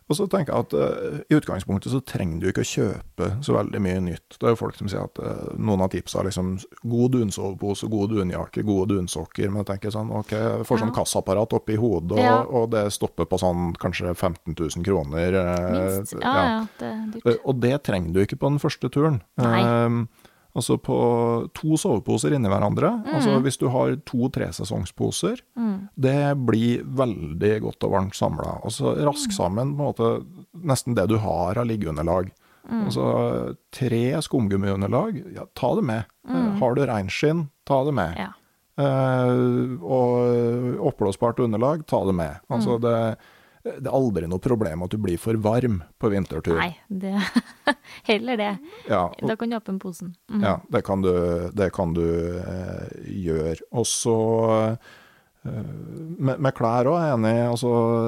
Og så tenker jeg at uh, i utgangspunktet så trenger du ikke å kjøpe så veldig mye nytt. Det er jo folk som sier at uh, noen av tipsa er liksom god dunsovepose, god dunjakke, gode dunsokker, men jeg tenker sånn, ok, jeg får sånn ja. Kassaapparat oppe i hodet, og, ja. og det stopper på sånn kanskje femten tusen kroner. Uh, Minst, ja, ja. ja, det er dyrt. Uh, og det trenger du ikke på den første turen. Nei. Uh, Altså på to soveposer inni hverandre, mm. altså hvis du har to tresesonsposer, mm. det blir veldig godt og varmt samlet. Og så rask sammen på en måte nesten det du har av liggeunderlag. Mm. Altså tre skumgummiunderlag, ja, ta det med. Mm. Har du reinskinn, ta det med. Ja. Uh, og oppblåsbart underlag, ta det med. Altså mm. det... Det er aldri noe problem at du blir for varm på vintertur. Nei, det, heller det. Ja, og, da kan du åpne posen. Mm. Ja, det kan du, det kan du eh, gjøre. Og så eh, med, med klær også, er jeg enig. Altså,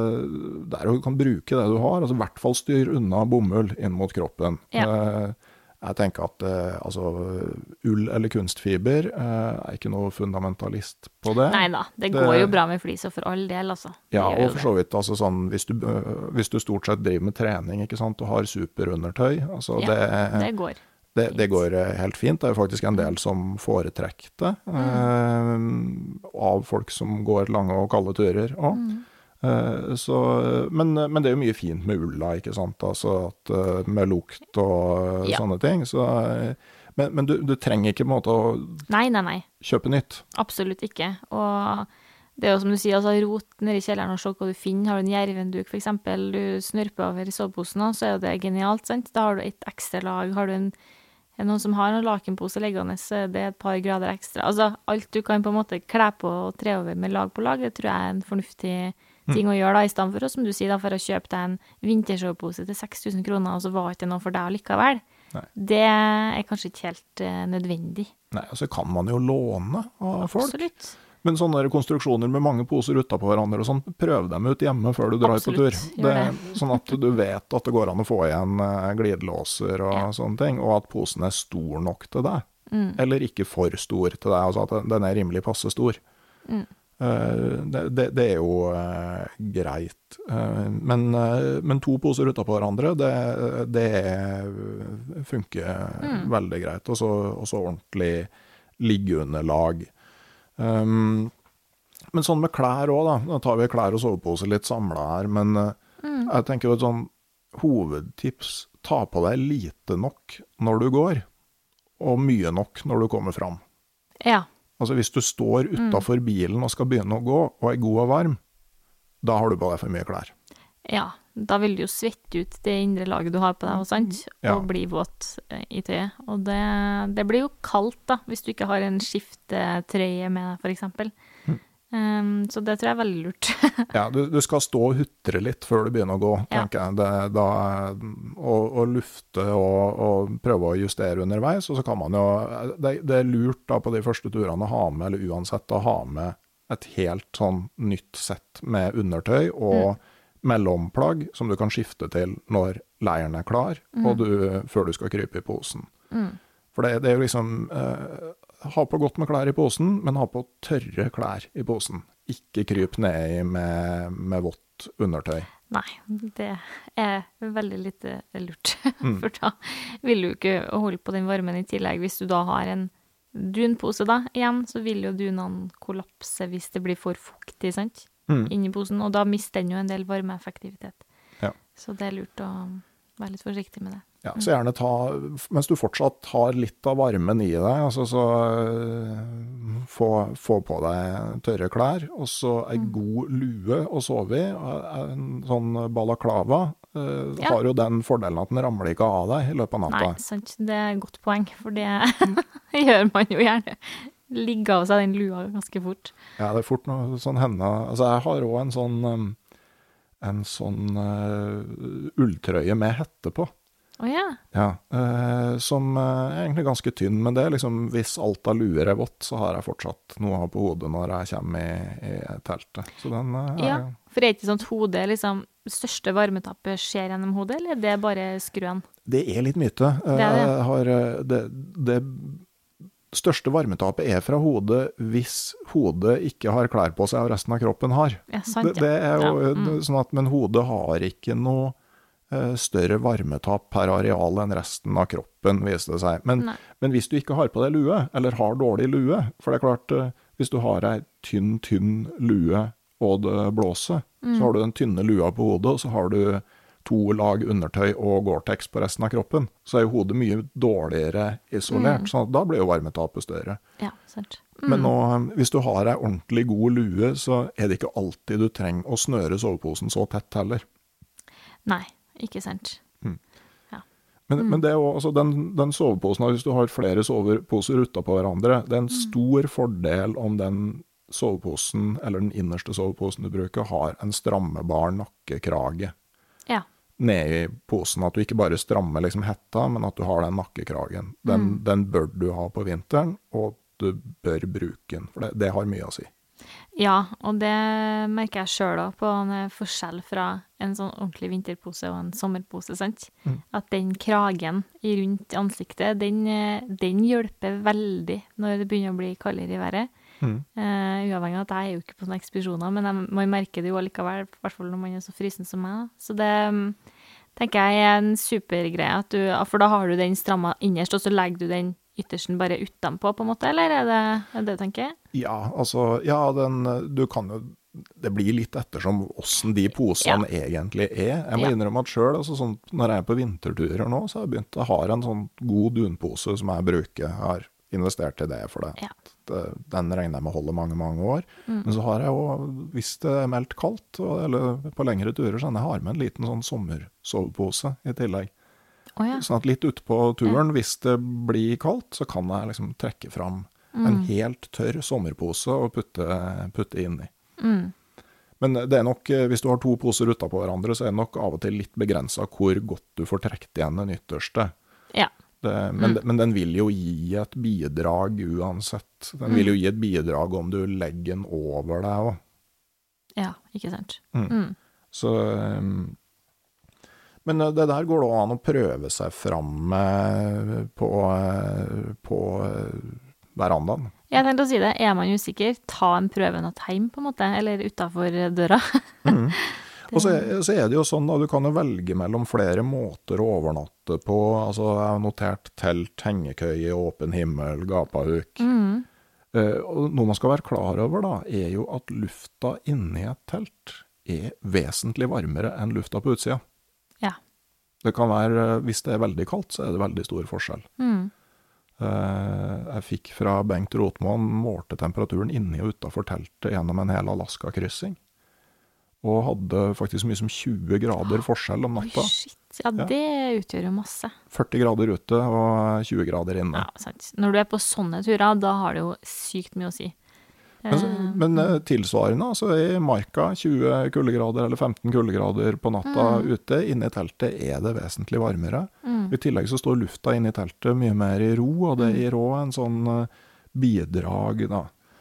der du kan bruke det du har. Altså, i hvert fall styr unna bomull inn mot kroppen. Ja. Eh, jeg tenker at eh, altså, ull eller kunstfiber eh, er ikke noe fundamentalist på det. Neida, det går det, jo bra med flis og for all del, altså. Ja, og for så vidt, altså, sånn, hvis, du, hvis du stort sett driver med trening, ikke sant, og har superundertøy, altså, ja, det, det går. Det, det går helt fint. Det er jo faktisk en del som foretrekker det, mm. eh, av folk som går lange og kalde turer også. Mm. Så, men, men det er jo mye fint med ulla, ikke sant? Altså at, med lukt og ja. Sånne ting. Så, men men du, du trenger ikke på en måte å nei, nei, nei. Kjøpe nytt. Absolutt ikke. Og det er jo som du sier, altså, rot nede i kjelleren og se hva du finner. Har du en jervenduk for eksempel, du snurper over i soveposen, så er jo det genialt, sant? Da har du et ekstra lag. Har du en, en noen som har en lakenpose liggende, så er det et par grader ekstra. Altså alt du kan på en måte kle på og tre over med lag på lag, det tror jeg er en fornuftig ting å gjøre da, i stedet for, som du sier, da, for å kjøpe deg en vintersovepose til seks tusen kroner, og så var ikke noe for deg likevel. Nei. Det er kanskje ikke helt uh, nødvendig. Nei, altså kan man jo låne av folk. Absolutt. Men sånne konstruksjoner med mange poser utenpå hverandre og sånn, prøv dem ut hjemme før du drar Absolutt. På tur. Det er sånn at du vet at det går an å få igjen uh, glidelåser og ja. Sånne ting, og at posen er stor nok til deg. Mm. Eller ikke for stor til deg, altså at den er rimelig passe stor. Mm. Uh, det, det, det er jo uh, greit, uh, men, uh, men to poser utenpå hverandre, det, det funker mm. veldig greit, og så, og så ordentlig liggeunderlag. Um, men sånn med klær også da, nå tar vi klær og sovepose litt samlet her, men uh, mm. jeg tenker jo et sånn hovedtips, ta på deg lite nok når du går, og mye nok når du kommer fram. Ja. Altså hvis du står utenfor mm. bilen og skal begynne å gå, og er god og varm, da har du på deg for mye klær. Ja, da vil du jo svette ut det indre laget du har på deg, og, sant? Ja. Og bli våt i tøyet. Og det, det blir jo kaldt da, hvis du ikke har en skiftetrøye med deg, for eksempel. Mm. Um, så det tror jeg er veldig lurt. Ja, du, du skal stå og hutre litt før du begynner å gå, tenker ja. Jeg. Det, da, og, og lufte og, og prøve å justere underveis, og så kan man jo, det, det er lurt da på de første turene å ha med, eller uansett å ha med et helt sånn nytt sett med undertøy og mm. mellomplagg som du kan skifte til når leiren er klar, mm. og du, før du skal krype i posen. Mm. For det, det er jo liksom, eh, ha på godt med klær i posen, men ha på tørre klær i posen. Ikke kryp ned i med, med vått undertøy. Nei, det er veldig lite lurt. Mm. For da vil du ikke holde på den varmen i tillegg. Hvis du da har en dunpose da, igjen, så vil jo dunen kollapse hvis det blir for fuktig, sant? Mm. Inni posen, og da mister den jo en del varmeeffektivitet. Ja. Så det er lurt å være litt forsiktig med det. Ja, så gjerne ta, mens du fortsatt har litt av varmen i deg, altså så uh, få, få på deg tørre klær, og så en mm. god lue å sove i, en sånn balaklava, uh, ja. Har jo den fordelen at den ramler ikke av deg i løpet av natta. Nei, sant, det er et godt poeng, for det gjør man jo gjerne. Ligger av seg den lua ganske fort. Ja, det er fort noe sånn henne, altså jeg har også en sånn, um, en sånn uh, ulltrøye med hette på. Oh, ja. Ja, eh, som eh, er egentlig ganske tynn, men det er liksom, hvis alt av luer er vått, så har jeg fortsatt noe på hodet når jeg kommer i, i teltet. Så den eh, er... Ja, for er det ikke sånn at hodet, liksom, største varmetappet skjer gjennom hodet, eller er det bare skruen? Det er litt myte. Det er det. Jeg har, det, det største varmetapet er fra hodet hvis hodet ikke har klær på seg og resten av kroppen har. Ja, sant, det, det er jo ja. Mm. sånn at, men hodet har ikke noe større varmetap per areal enn resten av kroppen, viser det seg. Men, men hvis du ikke har på deg lue, eller har dårlig lue, for det er klart, hvis du har ei tynn, tynn lue og det blåser, mm. så har du den tynne lua på hodet, og så har du to lag undertøy og Gore-Tex på resten av kroppen, så er jo hodet mye dårligere isolert, mm. så da blir jo varmetapet større. Ja, sant. Mm. Men nå, hvis du har ei ordentlig god lue, så er det ikke alltid du trenger å snøre soveposen så tett heller. Nei, ikke sant. Mm. Ja. Men, mm. men det er jo, altså den, den soveposen, hvis du har flere soveposer utenpå hverandre, det er en stor fordel om den soveposen, eller den innerste soveposen du bruker, har en strammebar nakkekrage. Ja. Ned i posen, at du ikke bare strammer liksom hetta, men at du har den nakkekragen. Den, mm. den bør du ha på vinteren, og du bør bruke den, for det, det har mye å si. Ja, og det merker jeg selv også på en forskjell fra en sånn ordentlig vinterpose og en sommerpose, sant? Mm. At den kragen rundt ansiktet, den, den hjelper veldig når det begynner å bli kaldere i været. Mm. Uh, uavhengig av at jeg er jo ikke på sånne ekspedisjoner, men jeg, man merker det jo allikevel, i hvert fall når man er så frysen som meg. Så det tenker jeg er en supergreie, at du, for da har du den stramma innerst, og så legger du den yttersten bare utenpå, på en måte, eller er det er det, det du tenker? Ja, altså, ja, den, du kan jo, det blir litt ettersom hvordan de posene ja. egentlig er. Jeg må ja. innrømme at selv, altså, sånn, når jeg er på vinterturer nå, så har jeg begynt å ha en sånn god dunpose som jeg bruker. Jeg har investert i det for det. Ja. det den regner jeg med å holde mange, mange år. Mm. Men så har jeg jo, hvis det er meldt kaldt, eller på lengre turer, så har jeg med en liten sånn sommersovepose i tillegg. Oh, ja. Sånn at litt ute på turen, ja. hvis det blir kaldt, så kan jeg liksom trekke fram mm. en helt tørr sommerpose og putte, putte inn i. Mm. Men det er nok, hvis du har to poser utenpå hverandre, så er det nok av og til litt begrenset hvor godt du får trekt igjen den ytterste. Ja. Det, men, mm. men den vil jo gi et bidrag uansett. Den mm. vil jo gi et bidrag om du legger den over deg også. Ja, ikke sant. Mm. Mm. Så... Men det der går da an å prøve seg fram på, på verandaen. Jeg tenkte å si det, er man usikker, ta en prøve natt hjem på en måte, eller utenfor døra. mm. Og så er, så er det jo sånn da, du kan jo velge mellom flere måter å overnatte på. Altså, jeg har notert telt, hengekøye, åpen himmel, gapahuk. Mm. Uh, og noe man skal være klar over da, er jo at lufta inni et telt er vesentlig varmere enn lufta på utsida. Ja. Det kan være, hvis det er veldig kaldt, så er det veldig stor forskjell. Mm. Uh, jeg fikk fra Bengt Rotmoen målte temperaturen inni og utenfor teltet gjennom en hel Alaska-kryssing. Og hadde faktisk mye som tjue grader forskjell om natta. Oi, shit. Ja, det ja. utgjør jo masse. førti grader ute og tjue grader inne. Ja, sant. Når du er på sånne turer, da har det jo sykt mye å si. Men, men tilsvarende, altså i marka, tjue kuldegrader eller femten kuldegrader på natta mm. ute, inne i teltet er det vesentlig varmere. Mm. I tillegg så står lufta inne i teltet mye mer i ro, og det gir også en sånn bidrag da.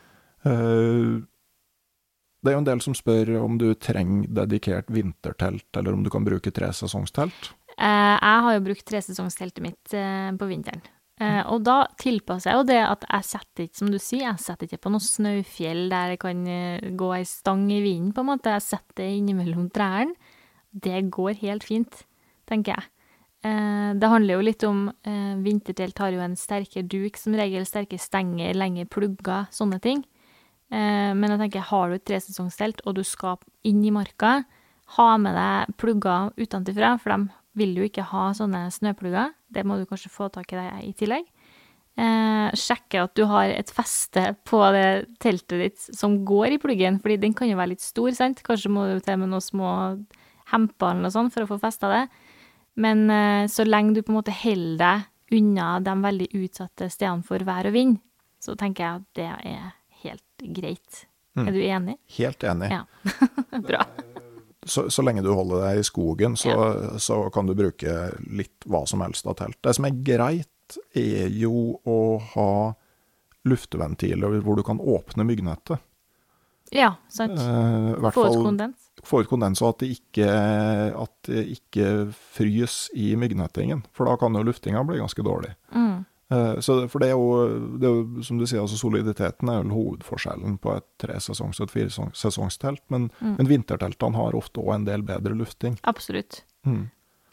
Det er jo en del som spør om du trenger dedikert vintertelt, eller om du kan bruke tresesongstelt. Jeg har jo brukt tresesongstelltet mitt på vinteren. Uh, og da tilpasser jeg jo det at jeg setter ikke, som du sier, jeg setter ikke på noe snøfjell der jeg kan uh, gå en stang i vinden, på en måte. Jeg setter det innimellom trærne. Det går helt fint, tenker jeg. Uh, det handler jo litt om, uh, vintertelt har jo en sterkere duk, som regel sterkere stenger, lenge plugger, sånne ting. Uh, men jeg tenker, har du et tresesongstelt, og du skal inn i marka, ha med deg plugger utenfra, for de vil jo ikke ha sånne snøplugger. Det må du kanskje få tak i deg i tillegg. Eh, sjekke at du har et feste på det teltet ditt som går i pluggen, fordi den kan jo være litt stor, sant? Kanskje må du til med noen små hemper eller noe sånt for å få festet det. Men eh, så lenge du på en måte holder deg unna de veldig utsatte stedene for vær og vind, så tenker jeg at det er helt greit. Mm. Er du enig? Helt enig. Ja, bra. Så, så lenge du holder deg i skogen, så, ja. så kan du bruke litt hva som helst av telt. Det som er greit, er jo å ha lufteventiler hvor du kan åpne myggnettet. Ja, sant. Eh, hvert få fall, ut kondens. Få ut kondens, og at det ikke, at det ikke frys i myggnettingen. For da kan jo luftinga bli ganske dårlig. Mm. Eh, så, for det er, jo, det er jo, som du sier, altså soliditeten er jo hovedforskjellen på et tresesongs- og et firesesongstelt, men, mm. men vinterteltene har ofte også en del bedre lufting. Absolutt. Mm.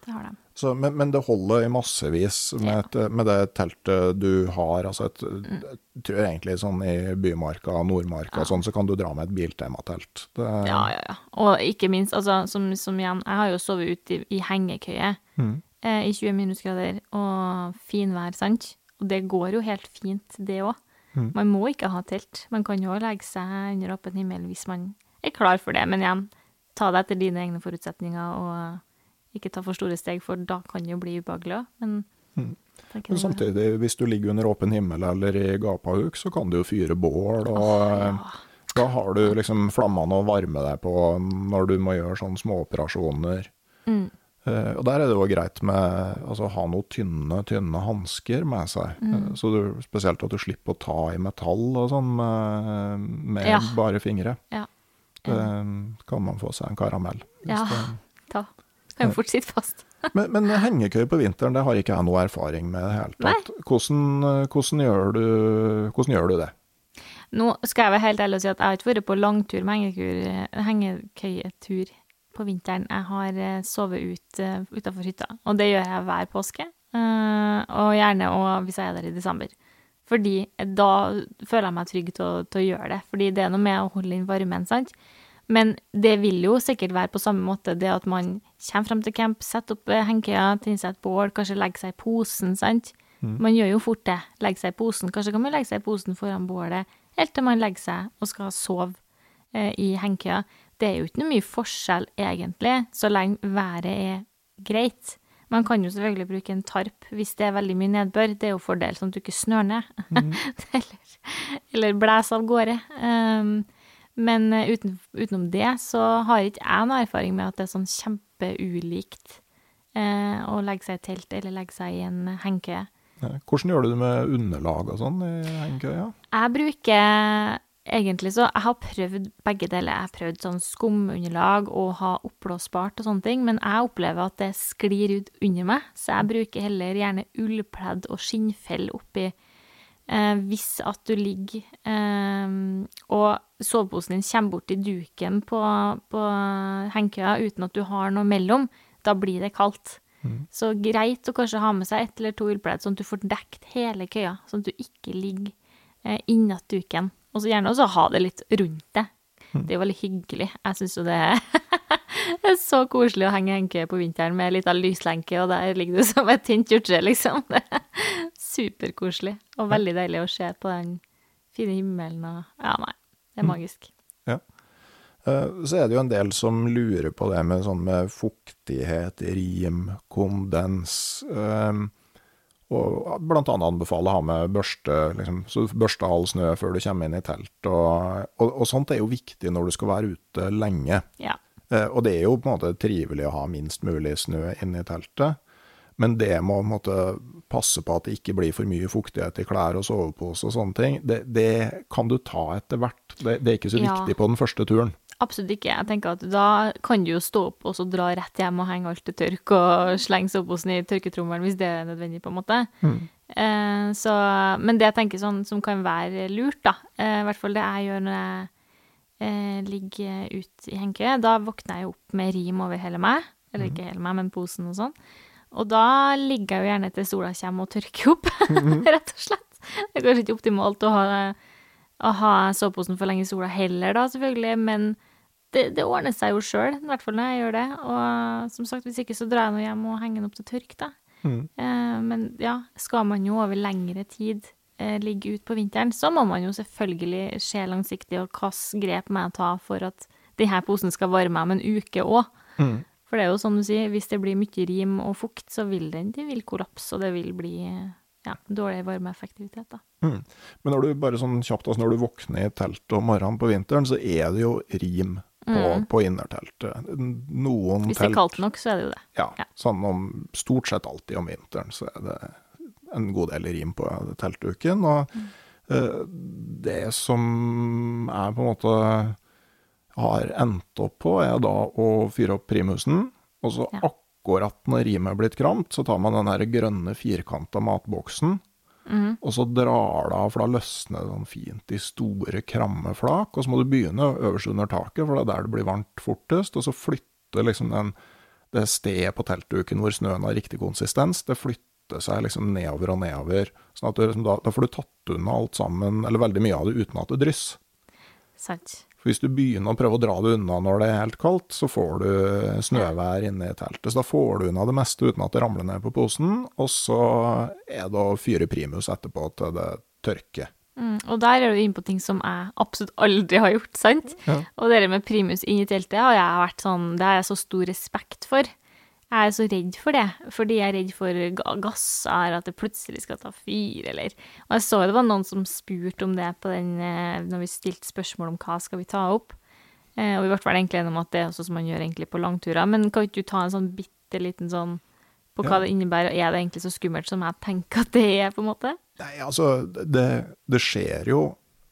det har de. Så, men, men det holder i massevis med, et, med det teltet du har, altså et, Mm. jeg tror egentlig sånn i Bymarka, Nordmarka og sånn, så kan du dra med et biltematelt. Det, Ja, ja, ja. Og ikke minst, altså, som, som igjen, jeg har jo sovet ute i, i hengekøye Mm. eh, i tjue minusgrader og finvær, sant? Og det går jo helt fint, det også. Mm. Man må ikke ha telt. Man kan jo legge seg under åpen himmel hvis man er klar for det. Men igjen, ta det etter dine egne forutsetninger og ikke ta for store steg, for da kan det jo bli ubehagelig også. Men, Mm. tenker Men det- samtidig, hvis du ligger under åpen himmel eller i gapahuk, så kan du jo fyre bål, og ja. da har du liksom flammene å varme deg på når du må gjøre sånne småoperasjoner. Mm. Eh, og der er det jo greit med altså, å ha noen tynne, tynne hansker med seg. Mm. Eh, så du, spesielt at du slipper å ta i metall og sånn med, med Ja. bare fingre. Ja. Det kan man få seg en karamell. hvis Ja, det- da kan jo fort sitte fast. Men, men hengekøy på vinteren, det har ikke jeg noe erfaring med i det hele tatt. Hvordan, hvordan, gjør du, hvordan gjør du det? Nå skal jeg være helt ærlig og si at jeg har ikke vært på langtur med hengekur- hengekøyetur på vinteren. Jeg har eh, sovet ut uh, utenfor hytta, og det gjør jeg hver påske. eh, og gjerne også hvis jeg er der i desember. Fordi da føler jeg meg trygg til å, til å gjøre det. Fordi det er noe med å holde inn varmen, sant? Men det vil jo sikkert være på samme måte det at man kommer frem til camp, setter opp eh, hengekøya, tenner seg et bål, kanskje legger seg i posen, sant? Man gjør jo fort det, legger seg i posen. Kanskje kan man legge seg i posen foran bålet, helt til man legger seg og skal sove eh, i hengekøya. Det er jo ikke noe mye forskjell egentlig, så lenge været er greit. Man kan jo selvfølgelig bruke en tarp hvis det er veldig mye nedbør. Det er jo fordel, sånn at du ikke snør ned. eller, eller blæser av gårde. Um, men uten, utenom det så har ikke jeg noe erfaring med at det er sånn kjempeulikt eh, å legge seg i telt eller legge seg i en hengekøye. Ja, Hvordan gjør du det med underlag og sånn i hengekøya? Jeg bruker egentlig så, jeg har prøvd begge deler. Jeg har prøvd sånn skumunderlag og ha oppblåsbart og sånne ting, men jeg opplever at det sklir ut under meg, så jeg bruker heller gjerne ullpledd og skinnfell oppi eh, hvis at du ligger eh, og soveposen din kommer bort i duken på, på hengekøya uten at du har noe mellom, da blir det kaldt. Mm. Så greit å kanskje ha med seg ett eller to ullpledd, sånn at du får dekt hele køya, sånn at du ikke ligger eh, innat duken. Og så gjerne også ha det litt rundt det. Mm. Det er jo veldig hyggelig. Jeg synes jo det det er så koselig å henge hengekøye på vinteren med litt av lyslenke, og der ligger du som et tent hjortre, liksom. Det er superkoselig, og veldig deilig å se på den fine himmelen, og ja, nei, det er magisk. Ja. Eh, Så er det jo en del som lurer på det med sånn med fuktighet, rim, kondens, eh, og blant annet anbefaler å ha med børste, liksom, så børste all snø før du kommer inn i telt, og, og, og sånt er jo viktig når du skal være ute lenge. Ja. Eh, Og det er jo på en måte trivelig å ha minst mulig snø inne i teltet, men det må på en måte passe på at det ikke blir for mye fuktighet i klær og sovepose og sånne ting. Det, det kan du ta etter hvert. Det, det er ikke så Ja. viktig på den første turen. Absolutt ikke. Jeg tenker at da kan du jo stå opp og så dra rett hjem og henge alt til tørk og slenge soveposen i tørketrommelen hvis det er nødvendig, på en måte. Mm. Eh, så, men det jeg tenker sånn som kan være lurt, da, eh, i hvert fall det jeg gjør når jeg eh, ligger ute i hengekøye, da våkner jeg opp med rim over hele meg, eller ikke hele meg, men posen og sånn. Og da ligger jeg jo gjerne til sola kommer og tørker opp, rett og slett. Det er kanskje ikke optimalt å ha, å ha soveposen for lenge i sola heller da, selvfølgelig, men det, det ordner seg jo selv, i hvert fall når jeg gjør det. Og som sagt, hvis ikke så drar jeg nå hjem og henger den opp til tørk da. Mm. Eh, men ja, skal man jo over lengre tid eh, ligge ut på vinteren, så må man jo selvfølgelig se langsiktig, og hvilke grep må jeg ta for at denne posen skal varme meg om en uke også. Mm. For det er jo som du sier, hvis det blir mye rim og fukt, så vil den, det vil kollapse, og det vil bli ja, dårlig varmeeffektivitet da. Mm. Men når du bare sånn kjapt, altså når du våkner i teltet om morgenen på vinteren, så er det jo rim på, Mm. på innerteltet. Noen Hvis det er telt, kaldt nok, så er det jo det. ja, Ja. sånn om, stort sett alltid om vinteren, så er det en god del rim på teltduken, og Mm. eh, det som jeg på en måte har endt opp på, er da å fyre opp primusen, og så Ja. akkurat når rimet er blitt kramt, så tar man den her grønne firkanta matboksen, Mhm. og så drar det av, for da løsner det sånn fint i store krammeflak, og så må du begynne øverst under taket, for det er der det blir varmt fortest, og så flytte liksom den, det stedet på teltduken hvor snøen har riktig konsistens, det flytter seg liksom nedover og nedover. Sånn at du, liksom, da, da får du tatt unna alt sammen, eller veldig mye av det uten at det drysser. Sant. For hvis du begynner å prøve å dra det unna når det er helt kaldt, så får du snøvær inne i teltet. Så da får du unna det meste uten at det ramler ned på posen, og så er det å fyre primus etterpå til det tørker. Mm, og der er du inne på ting som jeg absolutt aldri har gjort, sant? Ja. Og det med primus inn i teltet har jeg vært sånn, det har jeg så stor respekt for. Jeg er så redd for det, fordi jeg er redd for gasser, at det plutselig skal ta fyr, eller... Og jeg så det var noen som spurte om det på den, når vi stilte spørsmål om hva skal vi ta opp. Eh, og vi ble vel egentlig enige om at det er også som man gjør egentlig på langturer. Men kan ikke du ta en sånn bitte liten sånn på hva ja. Det innebærer, og er det egentlig så skummelt som jeg tenker at det er, på en måte? Nei, altså, det, det skjer jo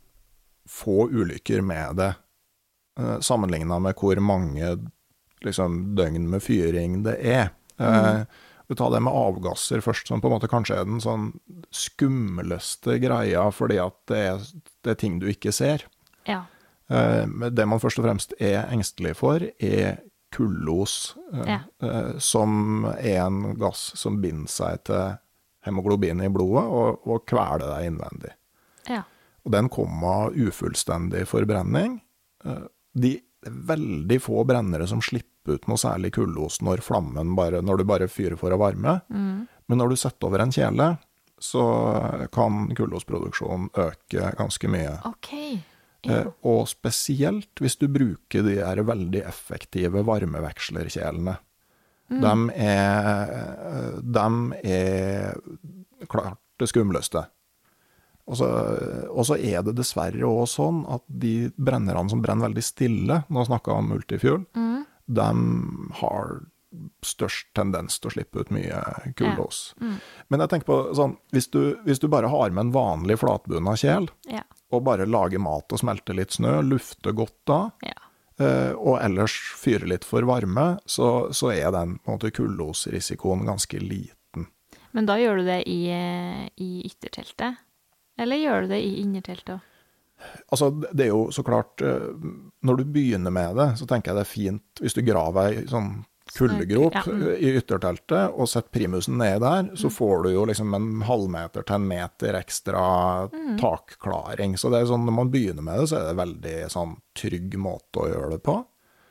få ulykker med det, eh, sammenlignet med hvor mange liksom, døgn med fyring det er. Mm. Eh, du tar det med avgasser først, som på en måte kanskje er den sånn skumleste greia, fordi at det er, det er ting du ikke ser. Ja. Eh, det man først og fremst er engstelig for, er kullos, eh, ja. eh, som er en gass som binder seg til hemoglobin i blodet og, og kveler deg innvendig. Ja. Og den kommer av ufullstendig forbrenning. Eh, de er veldig få brennere som slipper ut noe særlig kullos når flammen bare, når du bare fyrer for å varme. Mm. Men når du setter over en kjele, så kan kullosproduksjonen øke ganske mye. Okay. Eh, og spesielt hvis du bruker de her veldig effektive varmevekslerkjelene. Mm. De er, de er klart det skumleste. Og så, og så er det dessverre også sånn at de brennerne som brenner veldig stille, nå snakker jeg om multifuel, mm. de har størst tendens til å slippe ut mye kullos. Ja. Mm. Men jeg tenker på sånn, hvis du, hvis du bare har med en vanlig flatbunna kjel, ja. Og bare lager mat og smelter litt snø, lufter godt da, ja. eh, og ellers fyrer litt for varme, så, så er den på en måte kullosrisikoen ganske liten. Men da gjør du det i, i ytterteltet? Eller gjør du det i innerteltet? Altså, det er jo så klart, når du begynner med det, så tenker jeg det er fint hvis du graver ei sånn kuldegrop ja. I ytterteltet og setter primusen ned der, mm. så får du jo liksom en halvmeter til en meter ekstra mm. takklaring. Så det er sånn, når man begynner med det, så er det veldig sånn trygg måte å gjøre det på.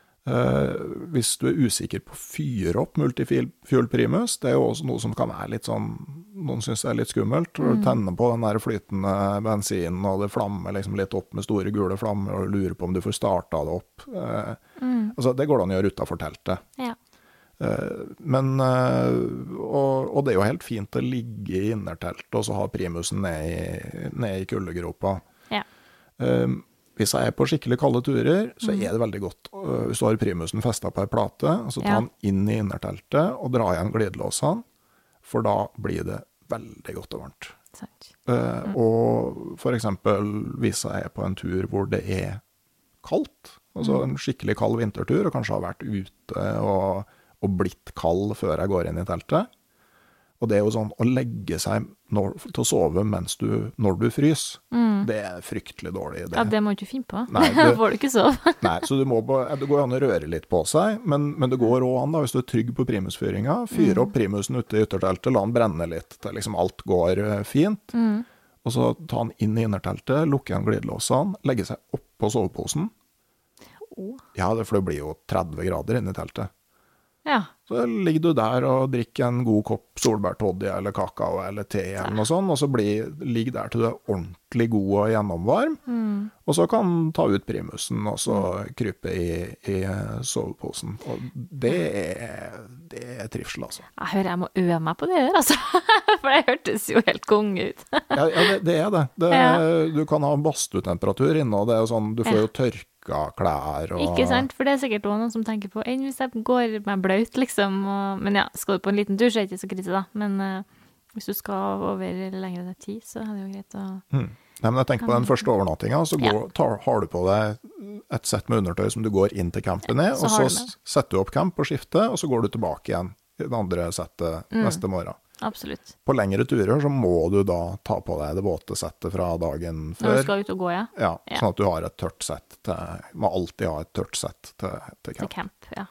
Uh, hvis du er usikker på å fyre opp multifuel primus, det er jo også noe som kan være litt sånn, noen synes det er litt skummelt, mm. du tenner på den der flytende bensinen, og det flammer liksom litt opp med store gule flammer, og lurer på om du får startet det opp. Uh, mm. Altså, det går det an å gjøre utenfor teltet. Ja. Uh, men, uh, og, og det er jo helt fint å ligge i innerteltet, og så ha primusen ned i, ned i kuldegropa. Ja. Uh, Hvis jeg er på skikkelig kalde turer, så er det veldig godt uh, hvis du har primusen festet på en plate, og så ta ja. Den inn i innerteltet og dra igjen glidelåsene, for da blir det veldig godt og varmt. Uh, mm. Og for eksempel hvis jeg er på en tur hvor det er kaldt, altså en skikkelig kald vintertur, og kanskje har vært ute og, og blitt kald før jeg går inn i teltet, og det er jo sånn å legge seg når, til å sove mens du, når du fryser, mm. det er fryktelig dårlig idé. Ja, det må du ikke finne på. Nei, det får du ikke sove. Nei, så du må, det går an å røre litt på seg, men, men det går også an da, hvis du er trygg på primusfyringa, fyre mm. opp primusen ute i ytterteltet, la den brenne litt, til liksom alt går fint, mm. og så ta den inn i innerteltet, lukke igjen glidelåsene, legge seg opp på soveposen. Oh. Ja, det, for det blir jo tretti grader inne i teltet. Ja. Så ligger du der og drikker en god kopp solbærtoddy eller kakao eller te eller noe sånt, og så blir, ligger der til du er ordentlig god og gjennomvarm, mm. og så kan ta ut primusen og så krype i, i soveposen. Og det er, det er trivsel, altså. Jeg hører jeg må øve meg på det der, altså. For det hørtes jo helt konge ut. ja, ja det, det er det. det ja. Du kan ha badstue-temperatur inne, og det er jo sånn, du får jo tørke klær og... Ikke sant, for det er sikkert noen som tenker på enn hvis jeg går med bløt liksom, og, men ja, skal du på en liten tur så er det ikke så krise da, men uh, hvis du skal over lengre tid så er det jo greit å... Mm. Nei, men jeg tenker på den første overnattingen, så går, ja. tar, har du på deg et sett med undertøy som du går inn til campen i, og så setter du opp camp og skifter, og så går du tilbake igjen i det andre settet mm. neste morgen. Absolutt. På lengre turer så må du da ta på deg det våte settet fra dagen før. Når du skal ut og gå, ja. Ja, ja. Sånn at du har et tørt sett til, må alltid ha et tørt sett til, til camp. Til camp, ja.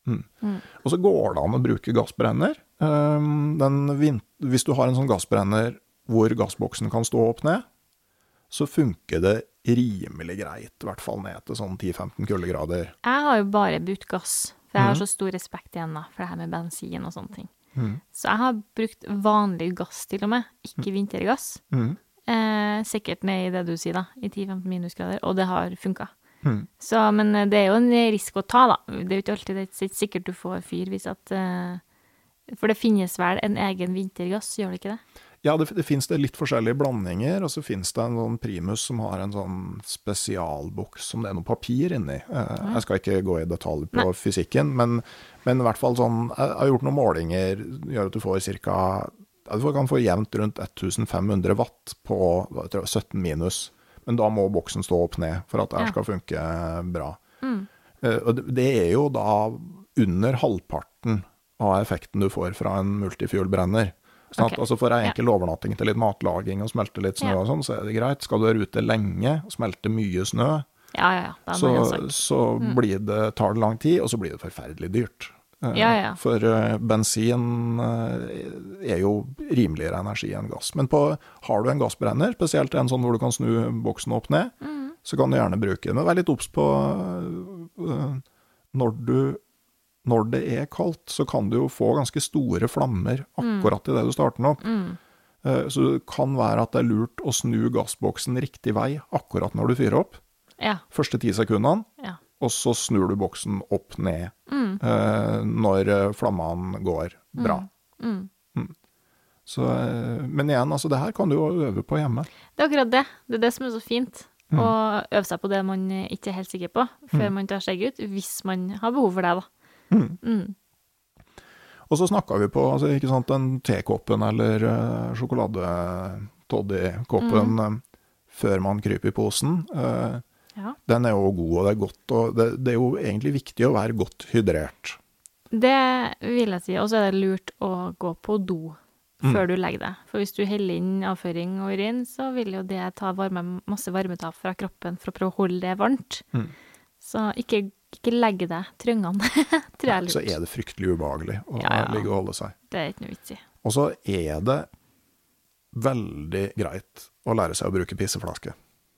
Mm. Mm. Og så går det an å bruke gassbrenner. Um, den vint- hvis du har en sånn gassbrenner hvor gassboksen kan stå opp ned, så funker det rimelig greit, i hvert fall ned til sånn ti til femten kuldegrader. Jeg har jo bare brukt gass, for jeg har Mhm. så stor respekt igjen da, for det her med bensin og sånne ting. Mm. Så jeg har brukt vanlig gass til og med, ikke vintergass. Mm. Eh, sikkert ned i det du sier da, i ti til femten minusgrader, og det har funket. Mm. Så, men det er jo en risk å ta da. Det er jo ikke alltid det er ikke sikkert du får fyr hvis at, eh, for det finnes vel en egen vintergass, gjør det ikke det? Ja, det, det finnes det litt forskjellige blandinger, og så finnes det en sånn primus som har en sånn spesialboks som det er noe papir inni. Eh, jeg skal ikke gå i detalj på Nei. fysikken, men, men i hvert fall sånn, jeg har gjort noen målinger, gjør at du får cirka, ja, du kan få jevnt rundt femten hundre watt på hva tror jeg, sytten minus, men da må boksen stå opp ned for at det her Ja. skal funke bra. Mm. Eh, og det, det er jo da under halvparten av effekten du får fra en multifuel-brenner. Sånn at, Ok. altså for en Ja. enkel overnatting til litt matlaging og smelte litt snø Ja. og sånn, så er det greit. Skal du være ute lenge og smelte mye snø, Ja, ja, ja, det er så, en annen sak. så blir det, tar det lang tid, og så blir det forferdelig dyrt. Eh, Ja, ja. For eh, bensin eh, er jo rimeligere energi enn gass. Men på, har du en gassbrenner, spesielt en sånn hvor du kan snu boksen opp ned, Mm. så kan du gjerne bruke den. Men vær litt obs på eh, når du når det er kaldt, så kan du jo få ganske store flammer akkurat i det du starter den opp. Mm. Eh, Så det kan være at det er lurt å snu gassboksen riktig vei akkurat når du fyrer opp. Ja, Første ti sekundene, ja. og så snur du boksen opp ned Mm. eh, når eh, flammene går bra. Mm. Så, eh, men igjen, altså det her kan du jo øve på hjemme. Det er akkurat det. Det er det som er så fint. Å øve seg på det man ikke er helt sikker på, før man tar seg ut, hvis man har behov for det da. Mm. Mm. Og så snakket vi på, altså, ikke sant, den tekoppen eller uh, sjokoladetoddy-koppen eh, før man kryper i posen. eh, Ja. Den er jo god, og det er godt, og det, det er jo egentlig viktig å være godt hydrert. Det vil jeg si. Og så er det lurt å gå på do før du legger deg. For hvis du heller inn avføring og urin, så vil jo det ta varme, masse varmetap fra kroppen for å prøve å holde det varmt. Mm. Så ikke, ikke legge deg trøngene, tror jeg er lurt. Så er det fryktelig ubehagelig å Ja, ja. ligge og holde seg. Det er ikke noe vits i. Og så er det veldig greit å lære seg å bruke pisseflaske.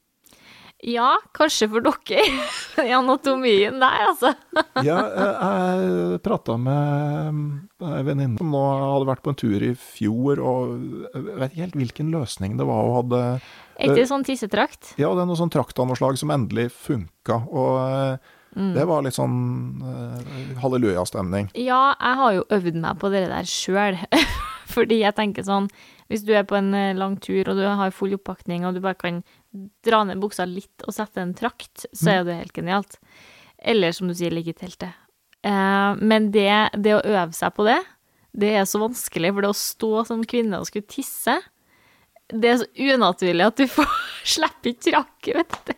Ja, kanskje for dere i anatomien der, altså. Ja, jeg pratet med en venninne som nå hadde vært på en tur i fjor, og jeg vet ikke helt hvilken løsning det var, og hadde... Er ikke det sånn tissetrakt? Ja, det er noe sånn traktanslag som endelig funka, og Mm. det var litt sånn uh, halleluja-stemning. Ja, jeg har jo øvd meg på det der selv. Fordi jeg tenker sånn, hvis du er på en eh, lang tur, og du har full oppakning, og du bare kan dra ned buksa litt og sette en trakt, så er det helt genialt. Eller som du sier, ligge i teltet. Eh, men det, det å øve seg på det, det er så vanskelig, for det å stå som kvinne og skulle tisse, det er så unaturlig at du får slippe i trakket, vet du.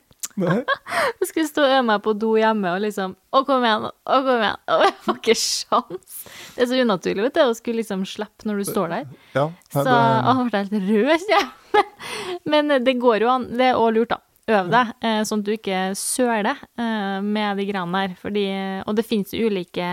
Jeg skulle stå og øve meg på do hjemme og liksom, å kom igjen, å kom igjen, og jeg får ikke sjans. Det er så unaturlig, vet du, å skulle liksom slippe når du står der. Ja, Så det, jeg ble helt rød, ja. Men det går jo an, det er også lurt da. Øv deg, eh, sånn at du ikke søler eh, med de granene der. Fordi, og det finnes ulike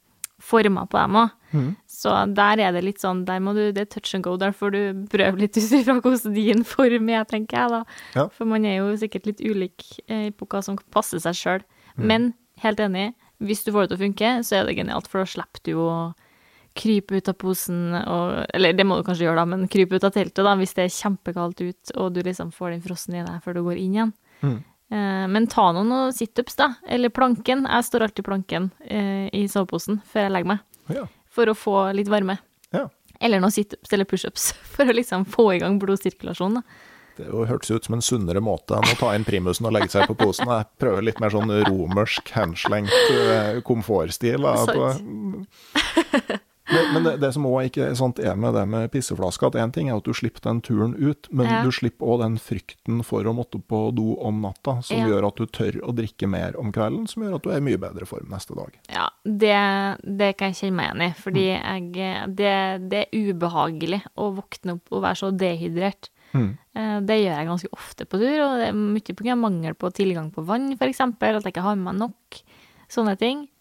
former på dem også. Mhm. Så der er det litt sånn, der må du, det er touch and go, der får du prøve litt ut ifra hvordan din form er, tenker jeg da. Ja. For man er jo sikkert litt ulik eh, på hva som passer seg selv. Men, helt enig, hvis du får det til å funke, så er det genialt, for da slipper du jo å krype ut av posen, og, eller det må du kanskje gjøre da, men krype ut av teltet da, hvis det er kjempekaldt ut, og du liksom får den frossen i deg før du går inn igjen. Mhm. Eh, men ta noen sit-ups da, eller planken. Jeg står alltid planken eh, i soveposen før jeg legger meg, ja, for å få litt varme. ja. Eller noen sit-ups eller push-ups, for å liksom få i gang blodsirkulasjonen da. Det jo hørtes ut som en sunnere måte enn å ta inn primusen og legge seg på posen. Jeg prøver litt mer sånn romersk, henslengt eh, komfortstil. da, Sant. på- Men, men det, det som også ikke sant, er med det med pisseflaska, at en ting er at du slipper den turen ut, men Ja. du slipper også den frykten for å måtte på do om natta, som Ja. gjør at du tør å drikke mer om kvelden, som gjør at du er i mye bedre form neste dag. Ja, det, det kan jeg kjenne meg igjen i, fordi jeg, det, det er ubehagelig å våkne opp og være så dehydrert. Mm. Eh, Det gjør jeg ganske ofte på tur, og det er mye på grunn av mangel på tilgang på vann, for eksempel, at jeg ikke har med meg nok, sånne ting.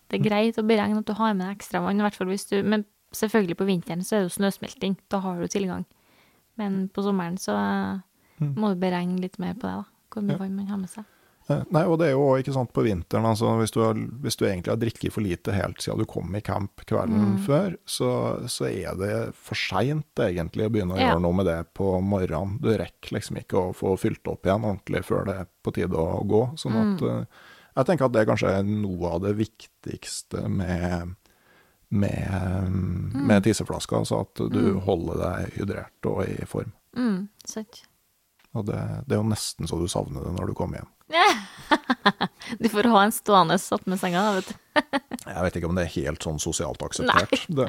Det er greit å beregne at du har med ekstra vann, I hvert fall hvis du, men selvfølgelig på vinteren så er det jo snøsmelting, da har du tilgang. Men på sommeren så mm. må du beregne litt mer på det da, hvor mye ja. vann man har med seg. Nei, og det er jo ikke sant på vinteren, altså hvis du, har, hvis du egentlig har drikket for lite helt siden du kom I camp kvelden mm. før, så, så er det for sent egentlig å begynne å ja. gjøre noe med det på morgenen. Du rekker liksom ikke å få fylt opp igjen ordentlig før det er på tide å gå. Sånn at mm. jeg tenker at det kanskje er noe av det viktigste med, med, mm. med tisseflaska, så at du mm. holder deg hydrert og I form. Mm, sant. Og det, det er jo nesten så du savner det når du kommer hjem. Du får ha en stående satt med senga, da, vet du. Jeg vet ikke om det er helt sånn sosialt akseptert. Det,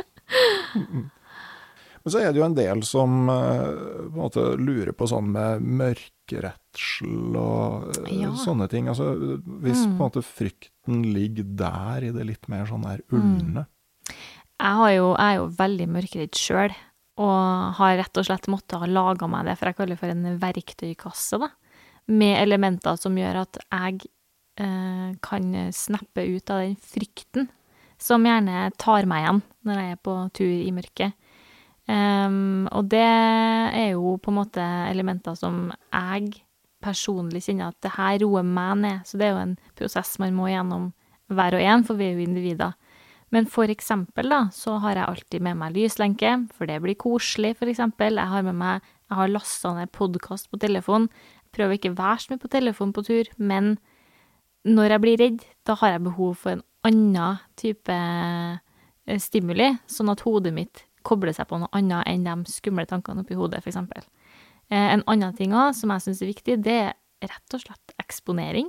men så er det jo en del som på en måte lurer på sånn med mørkeredsel og ja. sånne ting. Altså, hvis mm. på en måte frykten ligger der I det litt mer sånn der ulne. Mm. Jeg, har jo, jeg er jo veldig mørkeredd selv, og har rett og slett måttet ha laget meg det, for jeg kaller det for en verktøykasse da, med elementer som gjør at jeg eh, kan snappe ut av den frykten, som gjerne tar meg igjen når jeg er på tur I mørket. Um, og det er jo på en måte elementer som jeg personlig kjenner at det her roer meg ned, så det er jo en prosess man må gjennom hver og en, for vi er jo individer. Men for eksempel da, så har jeg alltid med meg lyslenke, for det blir koselig for eksempel. Jeg har med meg, jeg har lastet ned podcast på telefon. Jeg prøver ikke å være så mye på telefon på tur, men når jeg blir redd, da har jeg behov for en annen type stimuli, sånn at hodet mitt kobler seg på noe annet enn de skumle tankene oppi hodet, for eksempel. En annen ting også, som jeg synes er viktig, det er rett og slett eksponering.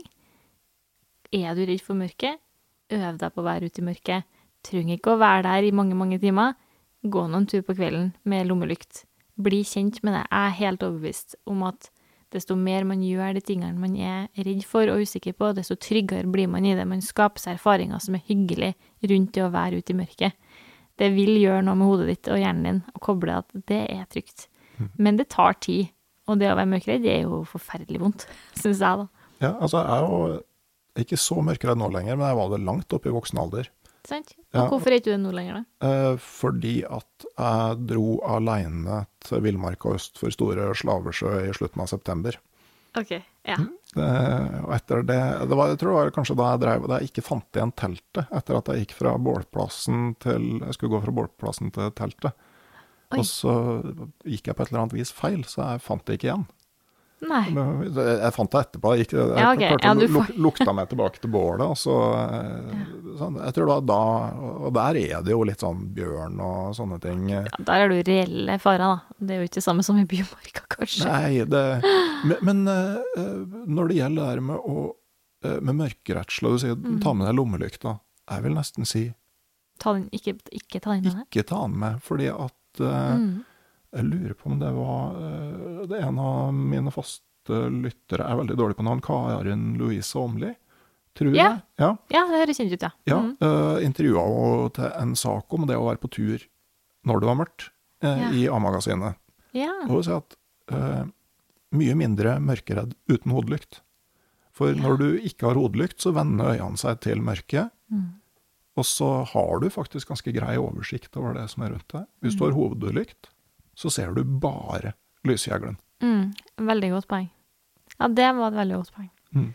Er du redd for mørket? Øv deg på å være ute I mørket. Trenger ikke å være der I mange, mange timer. Gå noen tur på kvelden med lommelykt. Bli kjent med det. Jeg er helt overbevist om at desto mer man gjør de tingene man er redd for og usikker på, desto tryggere blir man I det. Man skaper seg erfaringer som er hyggelig rundt det å være ute I mørket. Det vil gjøre noe med hodet ditt og hjernen din, og koble at det er trygt. Mm. Men det tar tid. Og det å være mørkredd, det er jo forferdelig vondt, synes jeg da. Ja, altså jeg er jo ikke så mørkredd nå lenger, men jeg var det langt opp I voksen alder. Sant? Og ja, hvorfor er ikke du det nå lenger da? Eh, fordi at jeg dro alene til Villmarka øst for Store Slavesjø I slutten av september. Ok, ja. Det, og etter det, det var, jeg tror det var kanskje da jeg drev, da jeg ikke fant igjen teltet, etter at jeg gikk fra bålplassen til, jeg skulle gå fra bålplassen til teltet. Oi. Og så gikk jeg på et eller annet vis feil, så jeg fant det ikke igjen. Nei. Jeg fant det etterpå, jeg, gikk, jeg ja, okay. klarte ja, å får... luk, lukta meg tilbake til bålet, og så, ja. sånn, jeg tror da, da, og der er det jo litt sånn bjørn og sånne ting. Ja, der er du reelle farer da, det er jo ikke samme som I bymarka kanskje. Nei, det, men, men når det gjelder det her med, å, med mørkeredsel, og du sier, mm. ta med deg lommelykta, jeg vil nesten si, ta den, ikke, ikke ta den med det? Ikke ta den med, fordi at, mm. jeg lurer på om det var, det er en av mine faste lyttere, er veldig dårlig på navn, Karin Louise Åmli, tror ja. jeg. Ja, ja det høres kjent ut, ja. Ja, mm. uh, intervjuet henne til en sak om det å være på tur når det var mørkt uh, ja. I A-magasinet. Ja. Og hun sier at uh, mye mindre mørkeredd uten hodelykt. For ja. Når du ikke har hodelykt, så vender øynene seg til mørket, mm. og så har du faktisk ganske grei oversikt over det som er rundt deg. Hvis mm. du har hodelykt, så ser du bare lyskjeglen. Mm, veldig godt poeng. Ja, det var et veldig godt poeng. Mm.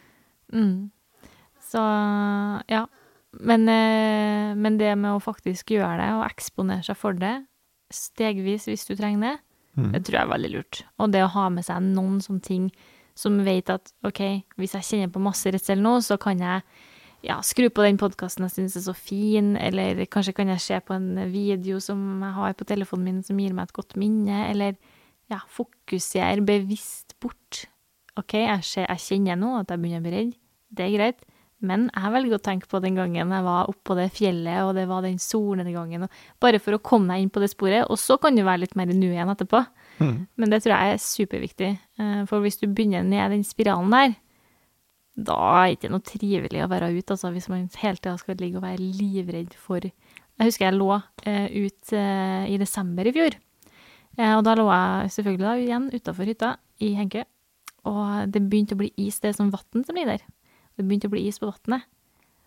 Mm. Så, ja. Men, eh, men det med å faktisk gjøre det, og eksponere seg for det, stegvis hvis du trenger det, mm. det tror jeg er veldig lurt. Og det å ha med seg noen sånne ting, som vet at, ok, hvis jeg kjenner på masse redsel nå, så kan jeg ja, skru på den podcasten jeg synes er så fin, eller kanskje kan jeg se på en video som jeg har på telefonen min som gir meg et godt minne, eller ja, fokusere bevisst bort. Ok, jeg, ser, jeg kjenner nå at jeg begynner å bli redd, det er greit, men jeg velger å tenke på den gangen jeg var oppe på det fjellet, og det var den solnedgangen, og bare for å komme meg inn på det sporet, og så kan du være litt mer nu igjen etterpå. Mm. Men det tror jeg er superviktig, for hvis du begynner ned den spiralen der, da er det ikke noe trivelig å være ute, altså, hvis man hele tiden skal ligge og være livredd for... Jeg husker jeg lå eh, ut eh, i desember i fjor, eh, og da lå jeg selvfølgelig da, igjen utenfor hytta i Henke, og det begynte å bli is, det er sånn vatten som ligger der. Det begynte å bli is på vattnet.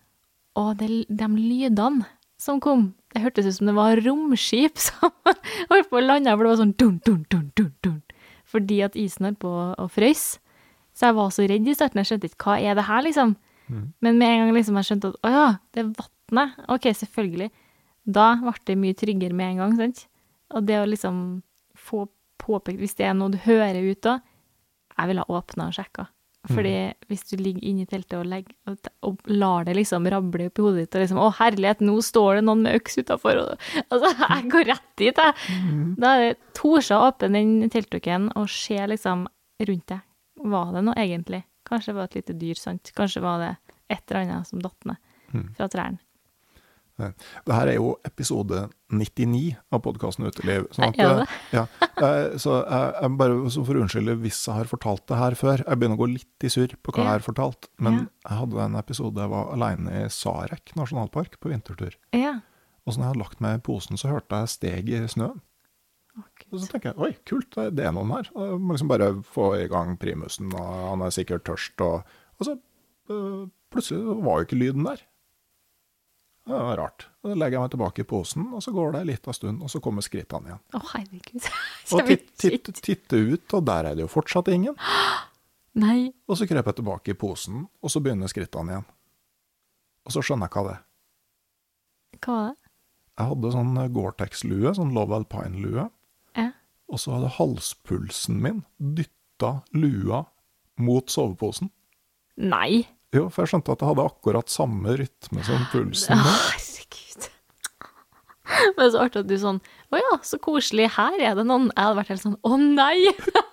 og det, de lydene som kom, det hørtes ut som det var romskip som holdt på å lande, for det var sånn dun, dun, dun, dun, dun, fordi at isen holdt på å frøys. Så jeg var så redd i starten, jeg skjønte ikke, hva er det her, liksom? Mm. Men med en gang liksom jeg skjønte at, åja, det er vattnet. Ok, selvfølgelig. Da ble det mye tryggere med en gang, sant? Og det å liksom få påpekt, hvis det er noe du hører ut da, jeg vil ha åpnet og sjekket. Fordi mm. hvis du ligger inne i teltet og, legger, og, og lar det liksom rable opp i hodet ditt, og liksom, å herlighet, nå står det noen med øks utenfor, og, altså, jeg går rett dit, jeg. Mm. Da er det torsa å åpne den teltdukken og se liksom rundt deg. Var det noe egentlig? Kanskje var det et lite dyr, sant? Kanskje var det et eller annet som datt ned fra trærne. Det her er jo episode nittini av podcasten Uteliv. Sånn at, ja, ja, så jeg, jeg bare så for unnskylde hvis jeg har fortalt det her før. Jeg begynner å gå litt i surr på hva ja. Jeg har fortalt. Men ja. Jeg hadde en episode jeg var alene i Sarek nasjonalpark på vintertur. Ja. Og så når jeg hadde lagt meg i posen, så hørte jeg steg i snøen. Oh, og så tenker jeg, oi, kult, det er noen her. Jeg må liksom bare få i gang primusen, og han er sikkert tørst. Og, og så plutselig var jo ikke lyden der. Det var rart. Så legger jeg meg tilbake i posen, og så går det litt av stund, og så kommer skrittene igjen. Å, oh, herregud. Og titt, titt, titte ut, og der er det jo fortsatt ingen. Nei. Og så krøper jeg tilbake i posen, og så begynner skrittene igjen. Og så skjønner jeg hva det er. Hva var det? Jeg hadde sånn Gore-Tex-lue, sånn Love Alpine-lue. Ja. Og så hadde halspulsen min dyttet lua mot soveposen. Nei. Jo, for jeg skjønte at jeg hadde akkurat samme rytme som pulsen. Å, herregud. Men så artig at du sånn, å ja, så koselig, her er det noen. Jeg hadde vært helt sånn, å nei!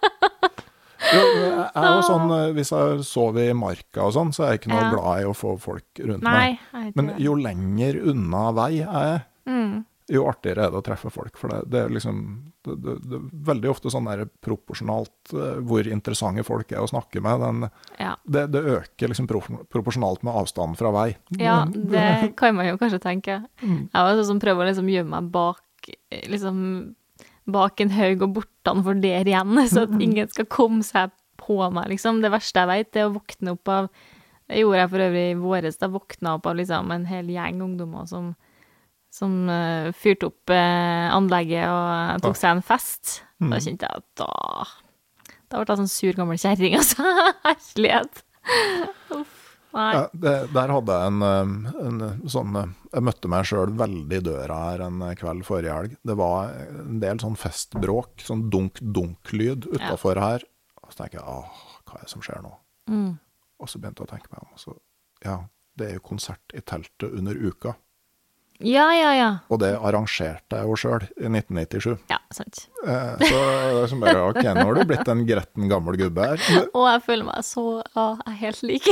Jo, jeg er jo sånn, hvis jeg sover i marka og sånn, så er jeg ikke noe ja. glad i å få folk rundt nei, meg. Men jo lenger unna vei jeg er, mm. jo artigere er det å treffe folk. For det, det er liksom, det, det, det er veldig ofte sånn der proporsjonalt hvor interessante folk er å snakke med. Den, ja. det, det øker liksom proporsjonalt med avstanden fra vei. Ja, det kan man jo kanskje tenke. Mm. Jeg var sånn som prøver å liksom gjemme meg bak, liksom, bak en høg og bortan for der igjen, så at ingen skal komme seg på meg, liksom. Det verste jeg vet, det er å våkne opp av, det gjorde jeg for øvrig i våres, da våkna opp av liksom en hel gjeng ungdommer som som uh, fyrte opp uh, anlegget og tok seg en fest. Mm. Da kjente jeg at da, da ble jeg sånn sur gammel kjerring, altså. Herlighet. Uff, nei. Ja, det, der hadde jeg en, en sånn, jeg møtte meg selv veldig i døra her en kveld forrige helg. Det var en del sånn festbråk, sånn dunk-dunk-lyd utenfor ja. Her. Og så tenker jeg, åh, hva er det som skjer nå? Mm. Og så begynte jeg å tenke meg om, så, ja, det er jo konsert i teltet under uka. Ja, ja, ja. Og det arrangerte jeg jo selv i nitten nittisju. Ja, sant. Eh, så det er som bare, ok, nå har du blitt en gretten gammel gubbe her. Og jeg føler meg så, ja, jeg er helt like.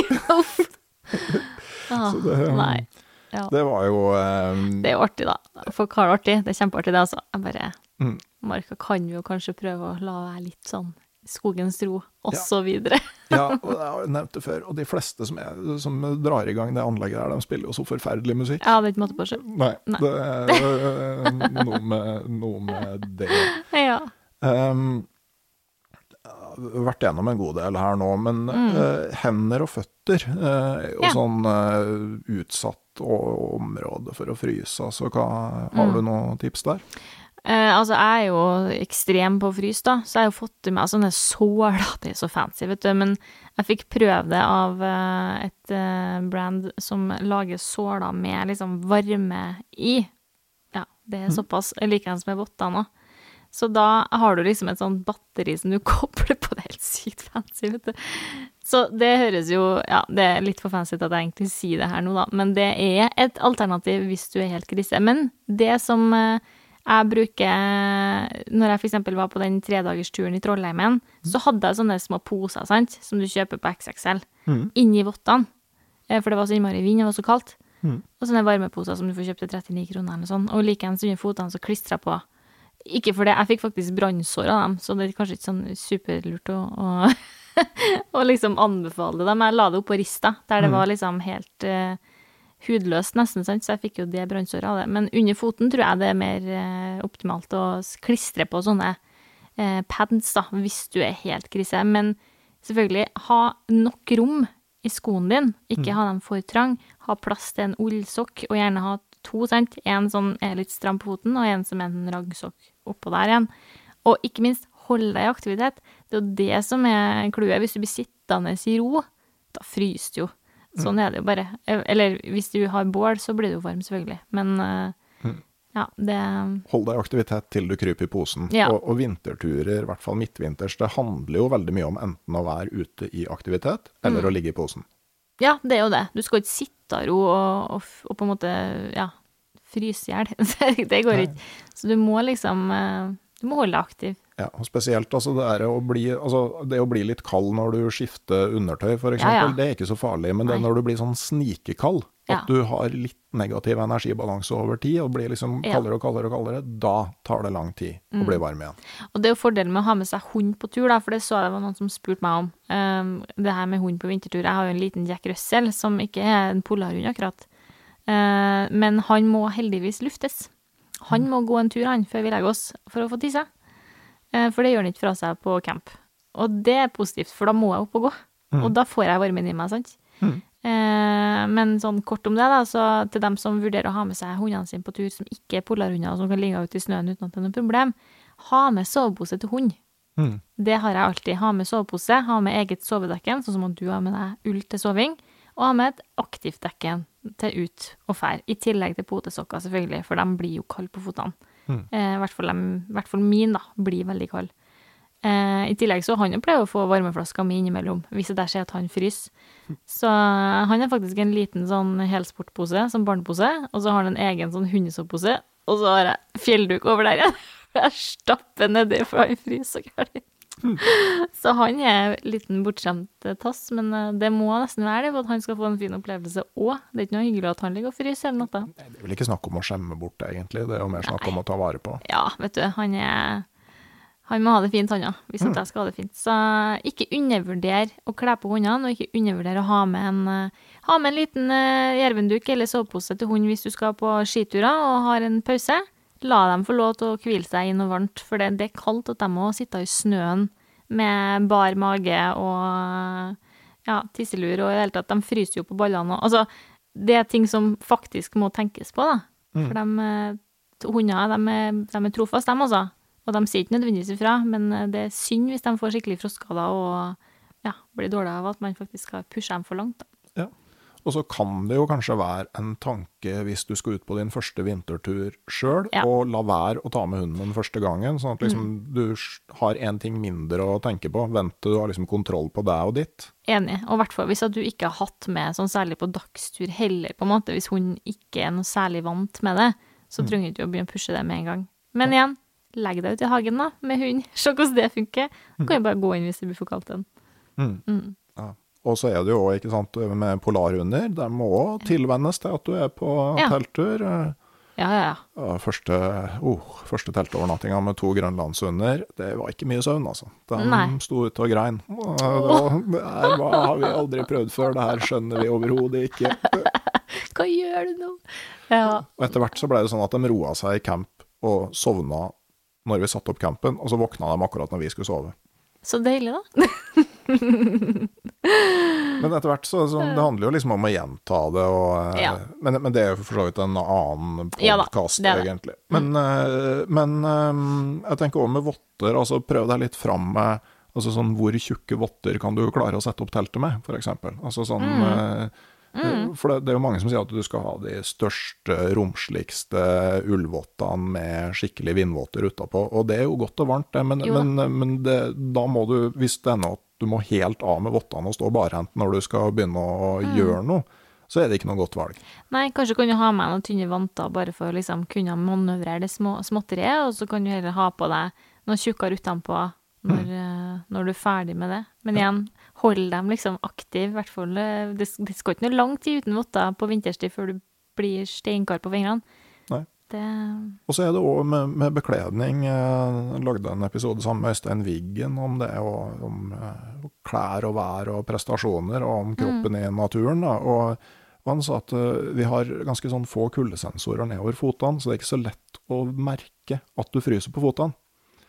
ah, det, nei. Ja. Det var jo... Um, det er jo artig da. Folk har det artig. Det er kjempeartig det, altså. Jeg bare, mm. Marka kan jo kanskje prøve å la være litt sånn skogens ro, og ja. Så videre. Ja, og jeg har nevnt det før, og de fleste som, er, som drar i gang det anlegget der, de spiller jo så forferdelig musikk. Ja, det er ikke måte på seg. Nei, Nei, det er noe med, noe med det. Ja. Um, jeg har vært gjennom en god del her nå, men mm. uh, hender og føtter uh, er jo ja. Sånn uh, utsatt område for å fryse, altså hva, har mm. du noen tips der? Eh, altså, jeg er jo ekstrem på frys da, så jeg har jo fått til meg sånne såler, det er så fancy, vet du, men jeg fikk prøve det av uh, et uh, brand som lager såler med liksom varme i. Ja, det er såpass likens med votter nå. Så da har du liksom et sånt batteri som du kobler på, det er helt sykt fancy, vet du. Så det høres jo, ja, det er litt for fancy til at jeg egentlig sier det her nå da, men det er et alternativ hvis du er helt grise. Men det som... Uh, Jeg bruker, når jeg for eksempel var på den tredagersturen i Trollheimen, mm. så hadde jeg sånne små poser, sant, som du kjøper på X X L, mm. inn i vottene, for det var så innmari vind, det var så kaldt, mm. og sånne varmeposer som du får kjøpt til trettini kroner eller sånn, og like en under fotene så klistret på. Ikke for det, jeg fikk faktisk brannsår av dem, så det er kanskje ikke sånn superlurt å, å, å liksom anbefale det, men jeg la det opp på rista, der det var liksom helt... Uh, hudløst nesten, sant? Så jeg fikk jo det brannsåret av det. Men under foten tror jeg det er mer eh, optimalt å klistre på sånne eh, pads da, hvis du er helt krise. Men selvfølgelig, ha nok rom i skoen din. Ikke ha dem for trang. Ha plass til en ullsokk, og gjerne ha to, sant? En som er litt stram på foten, og en som er en raggsokk oppå der igjen. Og ikke minst, hold deg i aktivitet. Det er jo det som er kluet. Hvis du blir sittende i ro, da fryser du jo. Sånn er det jo bare. Eller hvis du har bål, så blir det jo varm selvfølgelig. Men mm. ja, det... Hold deg i aktivitet til du kryper i posen. Ja. Og, og vinterturer, i hvert fall midtvinters, det handler jo veldig mye om enten å være ute i aktivitet, eller mm. å ligge i posen. Ja, det er jo det. Du skal ikke sitte og ro og, og, og på en måte, ja, fryse ihjel. Det går ikke. Så du må liksom, du må holde deg aktiv. Ja, og spesielt altså det, er å bli, altså det å bli litt kald når du skifter undertøy, for eksempel, ja, ja. Det er ikke så farlig, men det er når du blir sånn snikekald, at ja. du har litt negativ energibalanse over tid, og blir liksom kaldere og kaldere og kaldere, da tar det lang tid å bli varm igjen. Mm. Og det er jo fordelen med å ha med seg hund på tur, da, for det så det var noen som spurte meg om. Um, det her med hund på vintertur, jeg har jo en liten Jack Russell, som ikke er en polarhund akkurat, uh, men han må heldigvis luftes. Han må gå en tur, han, før vi legger oss, for å få tisse. For det gjør han ikke fra seg på camp. Og det er positivt, for da må jeg opp og gå. Mm. Og da får jeg varmen i meg, sant? Mm. Eh, men sånn kort om det da, så til dem som vurderer å ha med seg hundene sine på tur, som ikke er polarhunder, og som kan ligge ute i snøen uten at det er noe problem, ha med sovepose til hund. Mm. Det har jeg alltid. Ha med sovepose, ha med eget sovedekken, sånn som at du har med deg ull til soving, og ha med et aktivt dekken til ut og fær. I tillegg til potesokker, selvfølgelig, for de blir jo kald på fotene. Mm. Eh, i hvert fall, I hvert fall min da, blir veldig kald. Eh, I tillegg så han jo pleier å få varmeflasker med innimellom, hvis det der skjer at han fryser. Mm. Så han har faktisk en liten sånn helsportpose, som barnepose, og så har han en egen sånn hundesovepose, og så har jeg fjellduk over der igjen. Jeg stapper nedi, for han fryser så gærlig. Mm. Så han er en liten bortskjemt tass, men det må nesten være det, for at han skal få en fin opplevelse også. Det er ikke noe hyggelig at han ligger og fryser eller noe. Nei, det er vel ikke snakk om å skjemme bort det, egentlig. Det er jo mer snakk Nei. om å ta vare på. Ja, vet du, han er... Han må ha det fint, han ja, hvis mm. jeg skal ha det fint. Så ikke undervurder å kle på hundene, og ikke undervurder å ha med en, ha med en liten uh, jervenduk eller sovepose til hund hvis du skal på skiturer og har en pause. La dem få lov til å hvile seg i noe varmt, for det, det er kaldt at de må sitte i snøen med bar mage og ja, tisselur, og i det hele tatt, de fryser jo på ballene. Altså, det er ting som faktisk må tenkes på, da. Mm. For de hundene, de er, de er trofast, dem også. Og de sier ikke nødvendigvis ifra, men det er synd hvis de får skikkelig frostskader og ja, blir dårlig av at man faktisk skal pushe dem for langt, da. Ja. Og så kan det jo kanskje være en tanke hvis du skal ut på din første vintertur selv, ja. og la være å ta med hunden den første gangen, sånn at liksom mm. du har en ting mindre å tenke på. Vent til du har liksom kontroll på deg og ditt. Enig, og i hvert fall hvis du ikke har hatt med, sånn særlig på dagstur heller, på en måte, hvis hun ikke er noe særlig vant med det, så mm. trenger du ikke å begynne å pushe det med en gang. Men ja. igjen, legg deg ut i hagen da, med hund, se hvordan det funker. Du kan jo bare gå inn hvis det blir for kaldt den. Mm. Mm. Ja. Og så er det jo ikke sant, med polarhunder, de må tilvennes til at du er på ja. telttur. Ja, ja, ja. Første, oh, første teltovernattingen med to grønlandshunder, det var ikke mye søvn, altså. De Nei. sto ute og grein. Og det her hva har vi aldri prøvd før, det her skjønner vi overhodet ikke. Hva gjør du nå? Ja. Og etter hvert så ble det sånn at de roet seg i camp og sovna når vi satt opp campen, og så våkna de akkurat når vi skulle sove. Så deilig da. Men etter hvert så, så det handler jo liksom om å gjenta det, og, ja. men, men det er jo for så vidt en annen podcast ja, egentlig. Men, mm. men jeg tenker også med votter, altså prøv deg litt fram med, altså sånn hvor tjukke votter kan du klare å sette opp teltet med, for eksempel. Altså sånn... Mm. Mm. For det, det er jo mange som sier at du skal ha de største, romsligste ullvottene med skikkelig vindvotter utapå, og det er jo godt og varmt det, men, men, men det, da må du, hvis det er noe at du må helt av med vottene og stå barhendt når du skal begynne å mm. gjøre noe, så er det ikke noe godt valg. Nei, kanskje kan du ha med noen tynne vanter bare for å liksom kunne manøvrere det små, småtteriet, og så kan du heller ha på deg noen tjukkere utenpå når, mm. når du er ferdig med det. Men igjen, hold dem liksom aktiv, i hvert fall. Det, det skal ikke noe lang tid uten votter på vinterstid før du blir steinkar på fingrene. Nei. Det... Og så er det også med, med bekledning. Jeg lagde en episode sammen med Øystein Wiggen om det, og om klær og vær og prestasjoner, og om kroppen mm. i naturen. Da. Og, og han sa at vi har ganske sånn få kuldesensorer nedover fotene, så det er ikke så lett å merke at du fryser på fotene.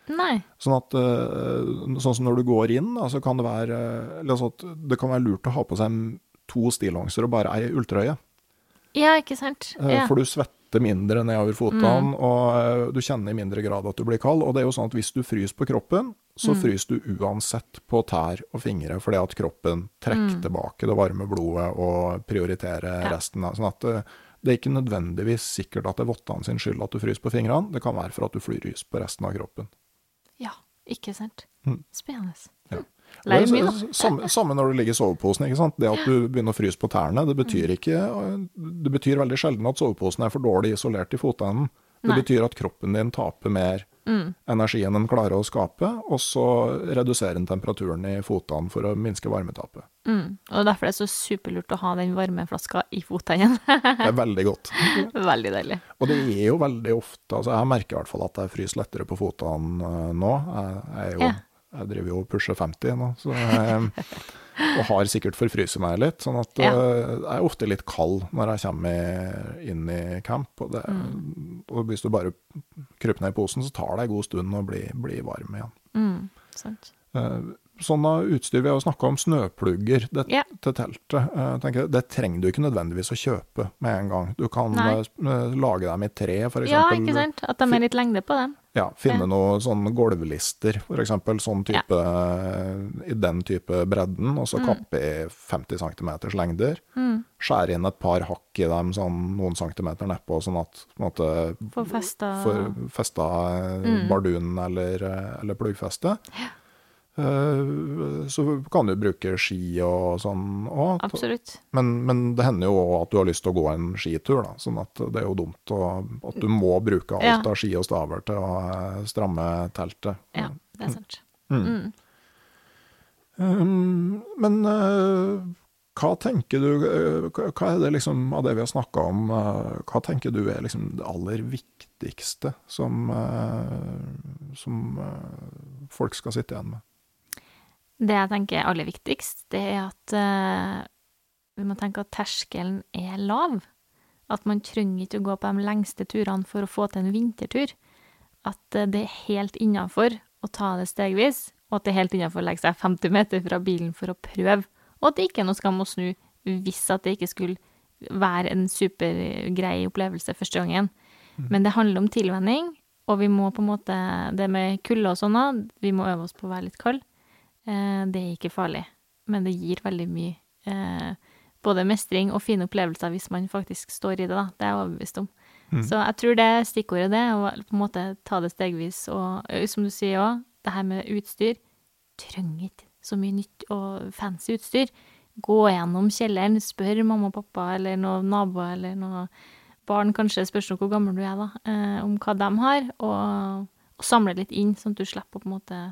Nei. Sånn at, sånn som når du går inn, da, så kan det være, eller så at det kan være lurt å ha på seg to stillongser og bare ei ulltrøye. Ja, ikke sant? Ja. For du svetter mindre nedover fotene, mm. og du kjenner i mindre grad at du blir kald. Og det er jo sånn at hvis du fryser på kroppen, så mm. fryser du uansett på tær og fingre, fordi at kroppen trekker mm. tilbake det varme blodet og prioriterer ja. resten. Sånn at det, det er ikke nødvendigvis sikkert at det er vottene sin skyld at du fryser på fingrene. Det kan være for at du fryser på resten av kroppen. Ja, ikke sant? Mm. Spennende. Ja. Det er samme, samme når du ligger i soveposen, ikke sant? Det at du begynner å fryse på tærne, det betyr ikke, det betyr veldig sjelden at soveposen er for dårlig isolert i fotenden. Det Nei. betyr at kroppen din taper mer mm. energi enn den klarer å skape, og så reduserer den temperaturen i fotene for å minske varmetapet. Mm. Og derfor er det så superlurt å ha den varmeflaska i fotenden. Det er veldig godt. Veldig deilig. Og det er jo veldig ofte, altså jeg merker i hvert fall at jeg fryser lettere på fotene nå. Jeg, jeg er jo... Ja. Jeg driver jo og pusher femti nå, så jeg, og har sikkert forfryset meg litt, sånn at ja. jeg er ofte litt kald når jeg kommer inn i camp, og, det, mm. og hvis du bare kryper ned i posen, så tar det en god stund å bli, bli varm igjen. Mm, sant. Sånne utstyr, vi har jo snakket om snøplugger det, ja. til teltet. Jeg tenker, det trenger du ikke nødvendigvis å kjøpe med en gang. Du kan Nei. lage dem i tre, for eksempel. Ja, ikke sant? At de er litt lengde på dem. Ja, finne ja. noen sånne gulvlister, for eksempel, sånn type, ja. i den type bredden, og så mm. kappe i femti centimeters lengder. Mm. Skjære inn et par hakk i dem, sånn noen centimeter nedpå, sånn at på en måte, for festa, for festa mm. bardun eller, eller pluggfeste. Ja. Så kan du bruke ski og sånn også. Absolutt. Men, men det hender jo også at du har lyst til å gå en skitur, da. Sånn at det er jo dumt å, at du må bruke alt ja. av ski og staver til å stramme teltet. Ja, det er sant. Mm. Mm. Um, men uh, hva tenker du, uh, hva er det liksom av det vi har snakket om, uh, hva tenker du er liksom det aller viktigste som, uh, som uh, folk skal sitte igjen med? Det jeg tenker er aller viktigst, det er at uh, vi må tenke at terskelen er lav. At man trenger ikke å gå på de lengste turene for å få til en vintertur. At uh, det er helt innenfor å ta det stegvis, og at det er helt innenfor å legge seg femti meter fra bilen for å prøve. Og at det ikke er noe skam å snu hvis at det ikke skulle være en supergrei opplevelse første gangen. Mm. Men det handler om tilvenning, og vi må på en måte, det med kulde og sånn, vi må øve oss på å være litt kald. Det er ikke farlig, men det gir veldig mye eh, både mestring og fine opplevelser hvis man faktisk står i det, da. Det er jeg overbevist om. Mm. Så jeg tror det er stikkordet det, å på en måte ta det stegvis, og som du sier også, det her med utstyr, trenger ikke så mye nytt og fancy utstyr. Gå gjennom kjelleren, spør mamma og pappa, eller noen naboer, eller noen barn, kanskje spørs noe hvor gammel du er da, eh, om hva de har, og, og samle litt inn, sånn at du slipper på en måte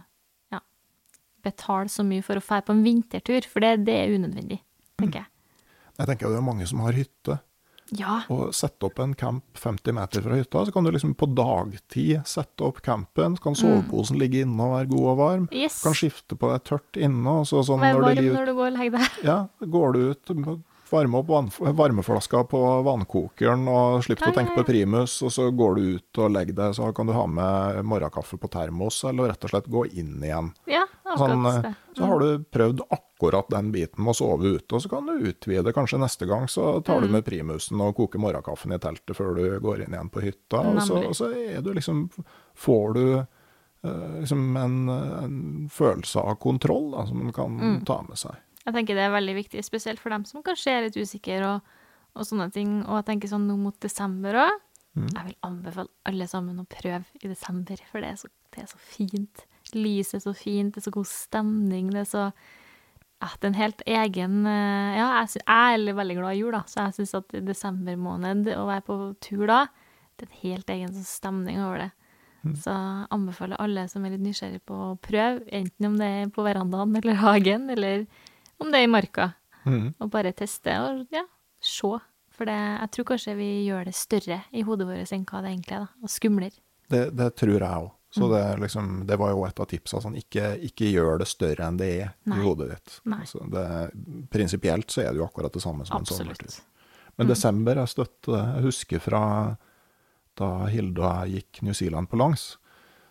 betale så mye for å fære på en vintertur, for det, det er unødvendig, tenker jeg. Jeg tenker det er mange som har hytte. Ja. Og sette opp en camp femti meter fra hytta, så kan du liksom på dagtid sette opp campen, så kan soveposen mm. ligge inne og være god og varm. Yes. Kan skifte på det tørt inne. Og så, sånn, Vær varm når, de, når du går og legger deg. Ja, går du ut, varme opp vann, varmeflaska på vannkokeren og slipper å tenke på primus, og så går du ut og legger deg, så kan du ha med morgenkaffe på termos, eller rett og slett gå inn igjen. Ja, sånn, så har du prøvd akkurat den biten med å sove ute, og så kan du utvide kanskje neste gang, så tar du med primusen og koker morgenkaffen i teltet før du går inn igjen på hytta, og så, og så er du liksom, får du uh, liksom en, en følelse av kontroll da, som man kan mm. ta med seg. Jeg tenker det er veldig viktig, spesielt for dem som kanskje er litt usikre og, og sånne ting, og jeg tenker sånn nå mot desember også, mm. jeg vil anbefale alle sammen å prøve i desember, for det er så, det er så fint. Lyset er så fint, det er så god stemning, det er så at en helt egen, ja, jeg, synes, jeg er veldig glad i jul da, så jeg synes at i desember måned å være på tur da, det er en helt egen sånn stemning over det. Mm. Så jeg anbefaler alle som er litt nysgjerrig på å prøve, enten om det er på verandaen eller hagen, eller om det er i marka, mm. og bare teste og ja, se. For det, jeg tror kanskje vi gjør det større i hodet vårt enn hva det egentlig er da, og skumler. Det, det tror jeg også. Så mm. det, liksom, det var jo et av tipsene, sånn, ikke, ikke gjør det større enn det er Nei. I hodet ditt. Altså, det, prinsipielt så er det jo akkurat det samme som Absolutt. En sommertur. Men mm. desember er støtt, jeg husker fra da Hilde og jeg gikk New Zealand på langs,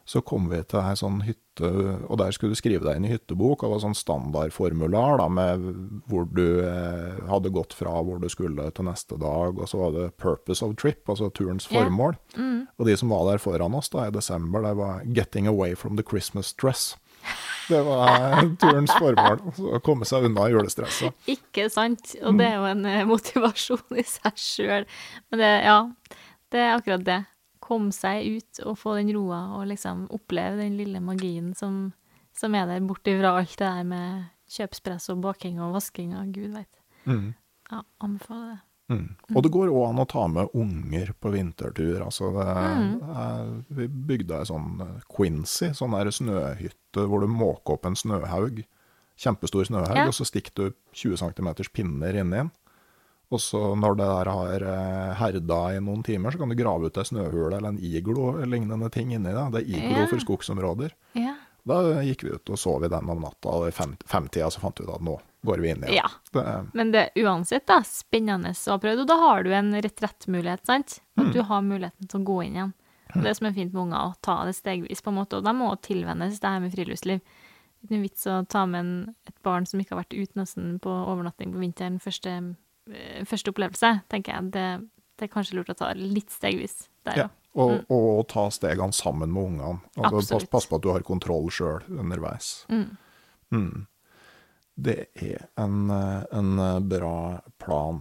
så kom vi til en sånn hytte, og der skulle du skrive deg inn i hyttebok, og det var sånn standardformular da, med hvor du eh, hadde gått fra hvor du skulle til neste dag, og så var det purpose of trip, altså turens formål. Yeah. Mm. Og de som var der foran oss da i desember, det var getting away from the Christmas stress. Det var turens formål, å komme seg unna julestresset. Ikke sant, og det er jo en motivasjon i seg selv. Men det, ja, det er akkurat det. Komme seg ut og få den roa og liksom oppleve den lille magien som, som er der borte fra alt det der med kjøpspress og baking og vasking og Gud vet. Mm. Ja, anbefaler det. Mm. Og det går også an å ta med unger på vintertur. Altså det, mm. er, vi bygde en sånn Quincy, sånn der snøhytte hvor du måker opp en snøhaug, kjempestor snøhaug, ja. Og så stikker du tjue centimeters pinner inn i den. Og så når det der har herda i noen timer, så kan du grave ut en snøhule eller en iglo eller lignende ting inni det. Det er iglo ja. For skogsområder. Ja. Da gikk vi ut og sov i den om natta, og i fem, femtida så fant vi ut at nå går vi inn i det. Ja, det, men det er uansett da, spennende å ha prøvd, og da har du en retrettmulighet, sant? At mm. du har muligheten til å gå inn igjen. Og det som er fint med unger, å ta det stegvis på en måte, og de må tilvennes det her med friluftsliv. Det er en vits å ta med en, et barn som ikke har vært ute nesten på overnatting på vinteren første første opplevelse, tenker jeg, det, det er kanskje lurt å ta litt stegvis der, ja. Og, mm. og, og ta stegene sammen med ungene. Altså, pass, pass på at du har kontroll selv underveis. Mm. Mm. Det er en, en bra plan.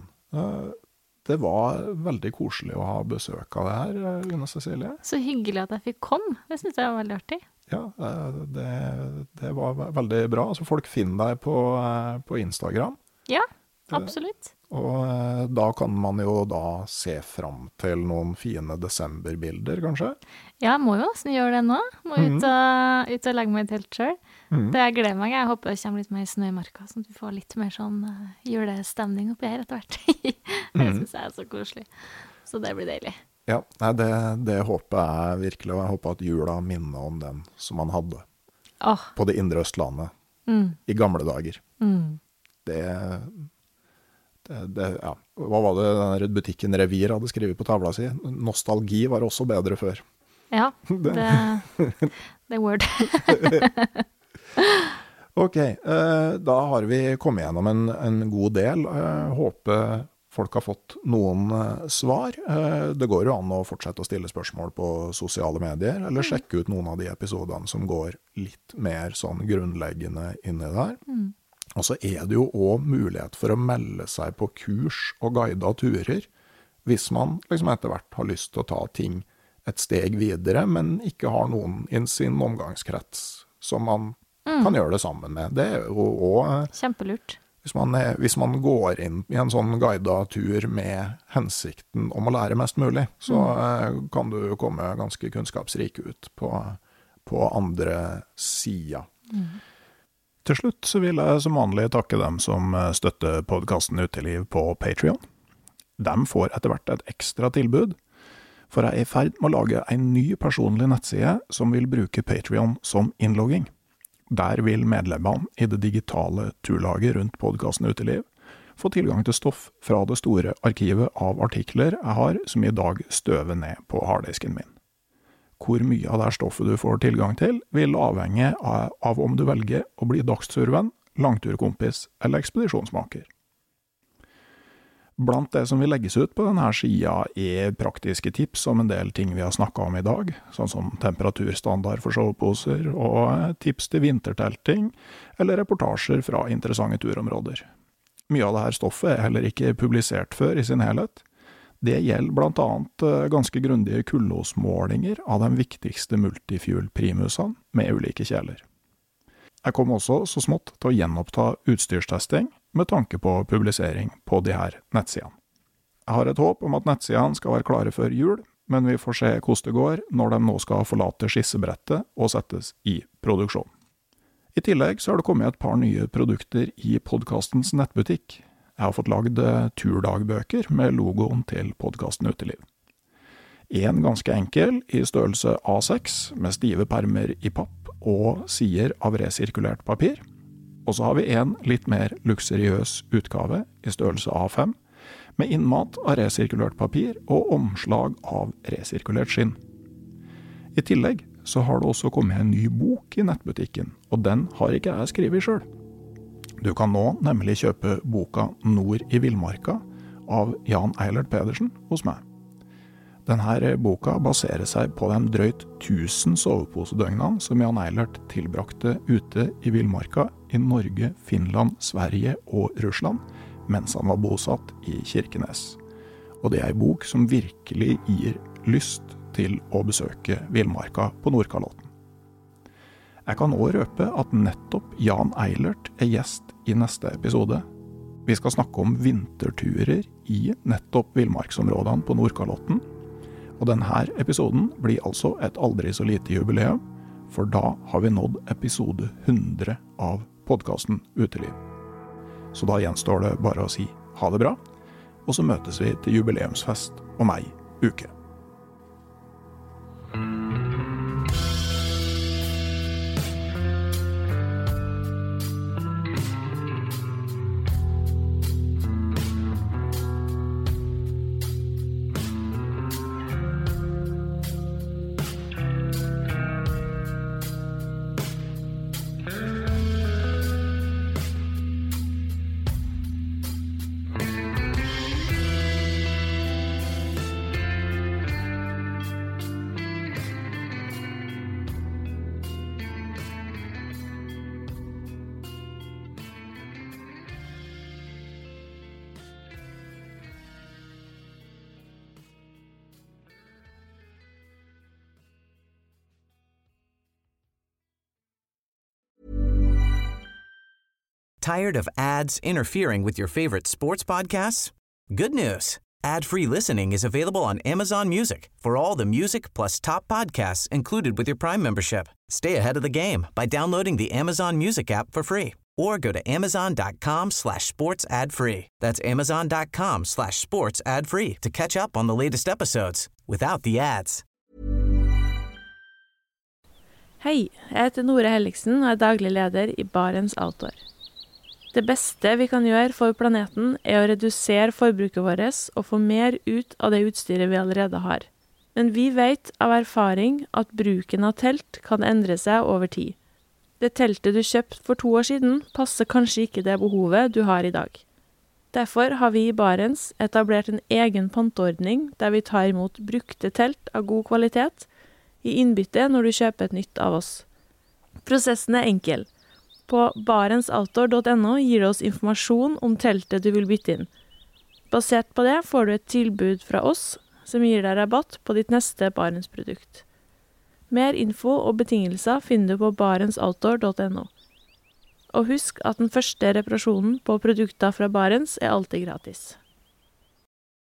Det var veldig koselig å ha besøk av det her, Une Cecilie. Så hyggelig at jeg fikk komme. Det synes jeg var veldig artig. Ja, det, det var veldig bra. Altså, folk finner deg på, på Instagram. Ja. Absolutt. Og da kan man jo da se frem til noen fine desemberbilder, kanskje? Ja, jeg må jo nesten gjøre det nå. Må ut og, ut og legge meg i telt selv. Mm. Det jeg gleder meg. Jeg håper det kommer litt mer snø i marka, sånn at vi får litt mer sånn uh, julestemning oppi her etter hvert. Det mm. synes jeg er så koselig. Så det blir deilig. Ja, nei, det, det håper jeg virkelig, og jeg håper at jula minner om den som man hadde oh. på det indre Østlandet mm. i gamle dager. Mm. Det Det, det, ja. Hva var det den butikken Revir hadde skrevet på tavla si? Nostalgi var også bedre før. Ja, det, det er word. Ok, eh, da har vi kommet gjennom en, en god del. Eh, håper folk har fått noen eh, svar. Eh, det går jo an å fortsette å stille spørsmål på sosiale medier, eller sjekke ut noen av de episodene som går litt mer sånn grunnleggende inn i det her. Mm. Og så er det jo også mulighet for å melde seg på kurs og guidet turer, hvis man liksom etter hvert har lyst til å ta ting et steg videre, men ikke har noen i sin omgangskrets som man mm. kan gjøre det sammen med. Det er jo også kjempelurt. Hvis man, er, hvis man går inn i en sånn guidet tur med hensikten om å lære mest mulig, så mm. kan du komme ganske kunnskapsrik ut på, på andre sida. Mm. Til slutt så vil jeg som vanlig takke dem som støtter podcasten Uteliv på Patreon. De får etter hvert et ekstra tilbud, for jeg er i ferd med å lage en ny personlig nettside som vil bruke Patreon som innlogging. Der vil medlemmene i det digitale turlaget rundt podcasten Uteliv få tilgang til stoff fra det store arkivet av artikler jeg har som i dag støver ned på harddisken min. Hvor mye av det stoffet du får tilgang til, vil avhenge av, av om du velger å bli dagsturvenn, langturkompis eller ekspedisjonsmaker. Blant det som vil legges ut på denne sida er praktiske tips om en del ting vi har snakket om i dag, sånn som temperaturstandard for soveposer og tips til vintertelting, eller reportasjer fra interessante turområder. Mye av dette stoffet er heller ikke publisert før i sin helhet. Det gjelder blant annet ganske grundige kullosmålinger av de viktigste multifuel-primusene med ulike kjeler. Jeg kom også så smått til å gjenoppta utstyrstesting med tanke på publisering på de her nettsidene. Jeg har et håp om at nettsidene skal være klare før jul, men vi får se hvordan det går når de nå skal forlate skissebrettet og settes i produksjon. I tillegg så har det kommet et par nye produkter i podcastens nettbutikk. Jeg har fått lagd turdagbøker med logoen til podcasten Uteliv. En ganske enkel i størrelse A seks med stive permer i papp og sider av resirkulert papir. Og så har vi en litt mer luksuriøs utgave i størrelse A fem med innmat av resirkulert papir og omslag av resirkulert skinn. I tillegg så har det også kommet en ny bok i nettbutikken, og den har ikke jeg skrevet selv. Du kan nå nemlig kjøpe boka Nord i Villmarka av Jan Eilert Pedersen hos meg. Denne boka baserer seg på de drøyt tusen soveposedøgnene som Jan Eilert tilbrakte ute i Villmarka i Norge, Finland, Sverige og Russland, mens han var bosatt i Kirkenes. Og det er en bok som virkelig gir lyst til å besøke Villmarka på Nordkalotten. Jeg kan også røpe at nettopp Jan Eilert er gjest i neste episode. Vi skal snakke om vinterturer i nettopp Villmarksområdene på Nordkalotten. Og denne episoden blir altså et aldri så lite jubileum, for da har vi nådd episode hundre av podcasten Uteliv. Så da gjenstår det bare å si ha det bra, og så møtes vi til jubileumsfest om ei uke. Tired of ads interfering with your favorite sports podcasts? Good news. Ad-free listening is available on Amazon Music for all the music plus top podcasts included with your Prime membership. Stay ahead of the game by downloading the Amazon Music app for free or go to amazon.com slash sports ad free. That's amazon.com slash sports ad free to catch up on the latest episodes without the ads. Hei, jeg heter Nore Helliksen og er daglig leder i Barents Outdoor. Det beste vi kan gjøre for planeten er å redusere forbruket vårt og få mer ut av det utstyret vi allerede har. Men vi vet av erfaring at bruken av telt kan endre seg over tid. Det teltet du kjøpte for to år siden passer kanskje ikke det behovet du har i dag. Derfor har vi i Barents etablert en egen panteordning der vi tar imot brukte telt av god kvalitet i innbytte når du kjøper et nytt av oss. Prosessen er enkel. På barentsoutdoor punktum no gir det oss informasjon om teltet du vil bytte inn. Basert på det får du et tilbud fra oss som gir deg rabatt på ditt neste Barents-produkt. Mer info og betingelser finner du på barentsoutdoor punktum no. Og husk at den første reparasjonen på produkter fra Barents er alltid gratis.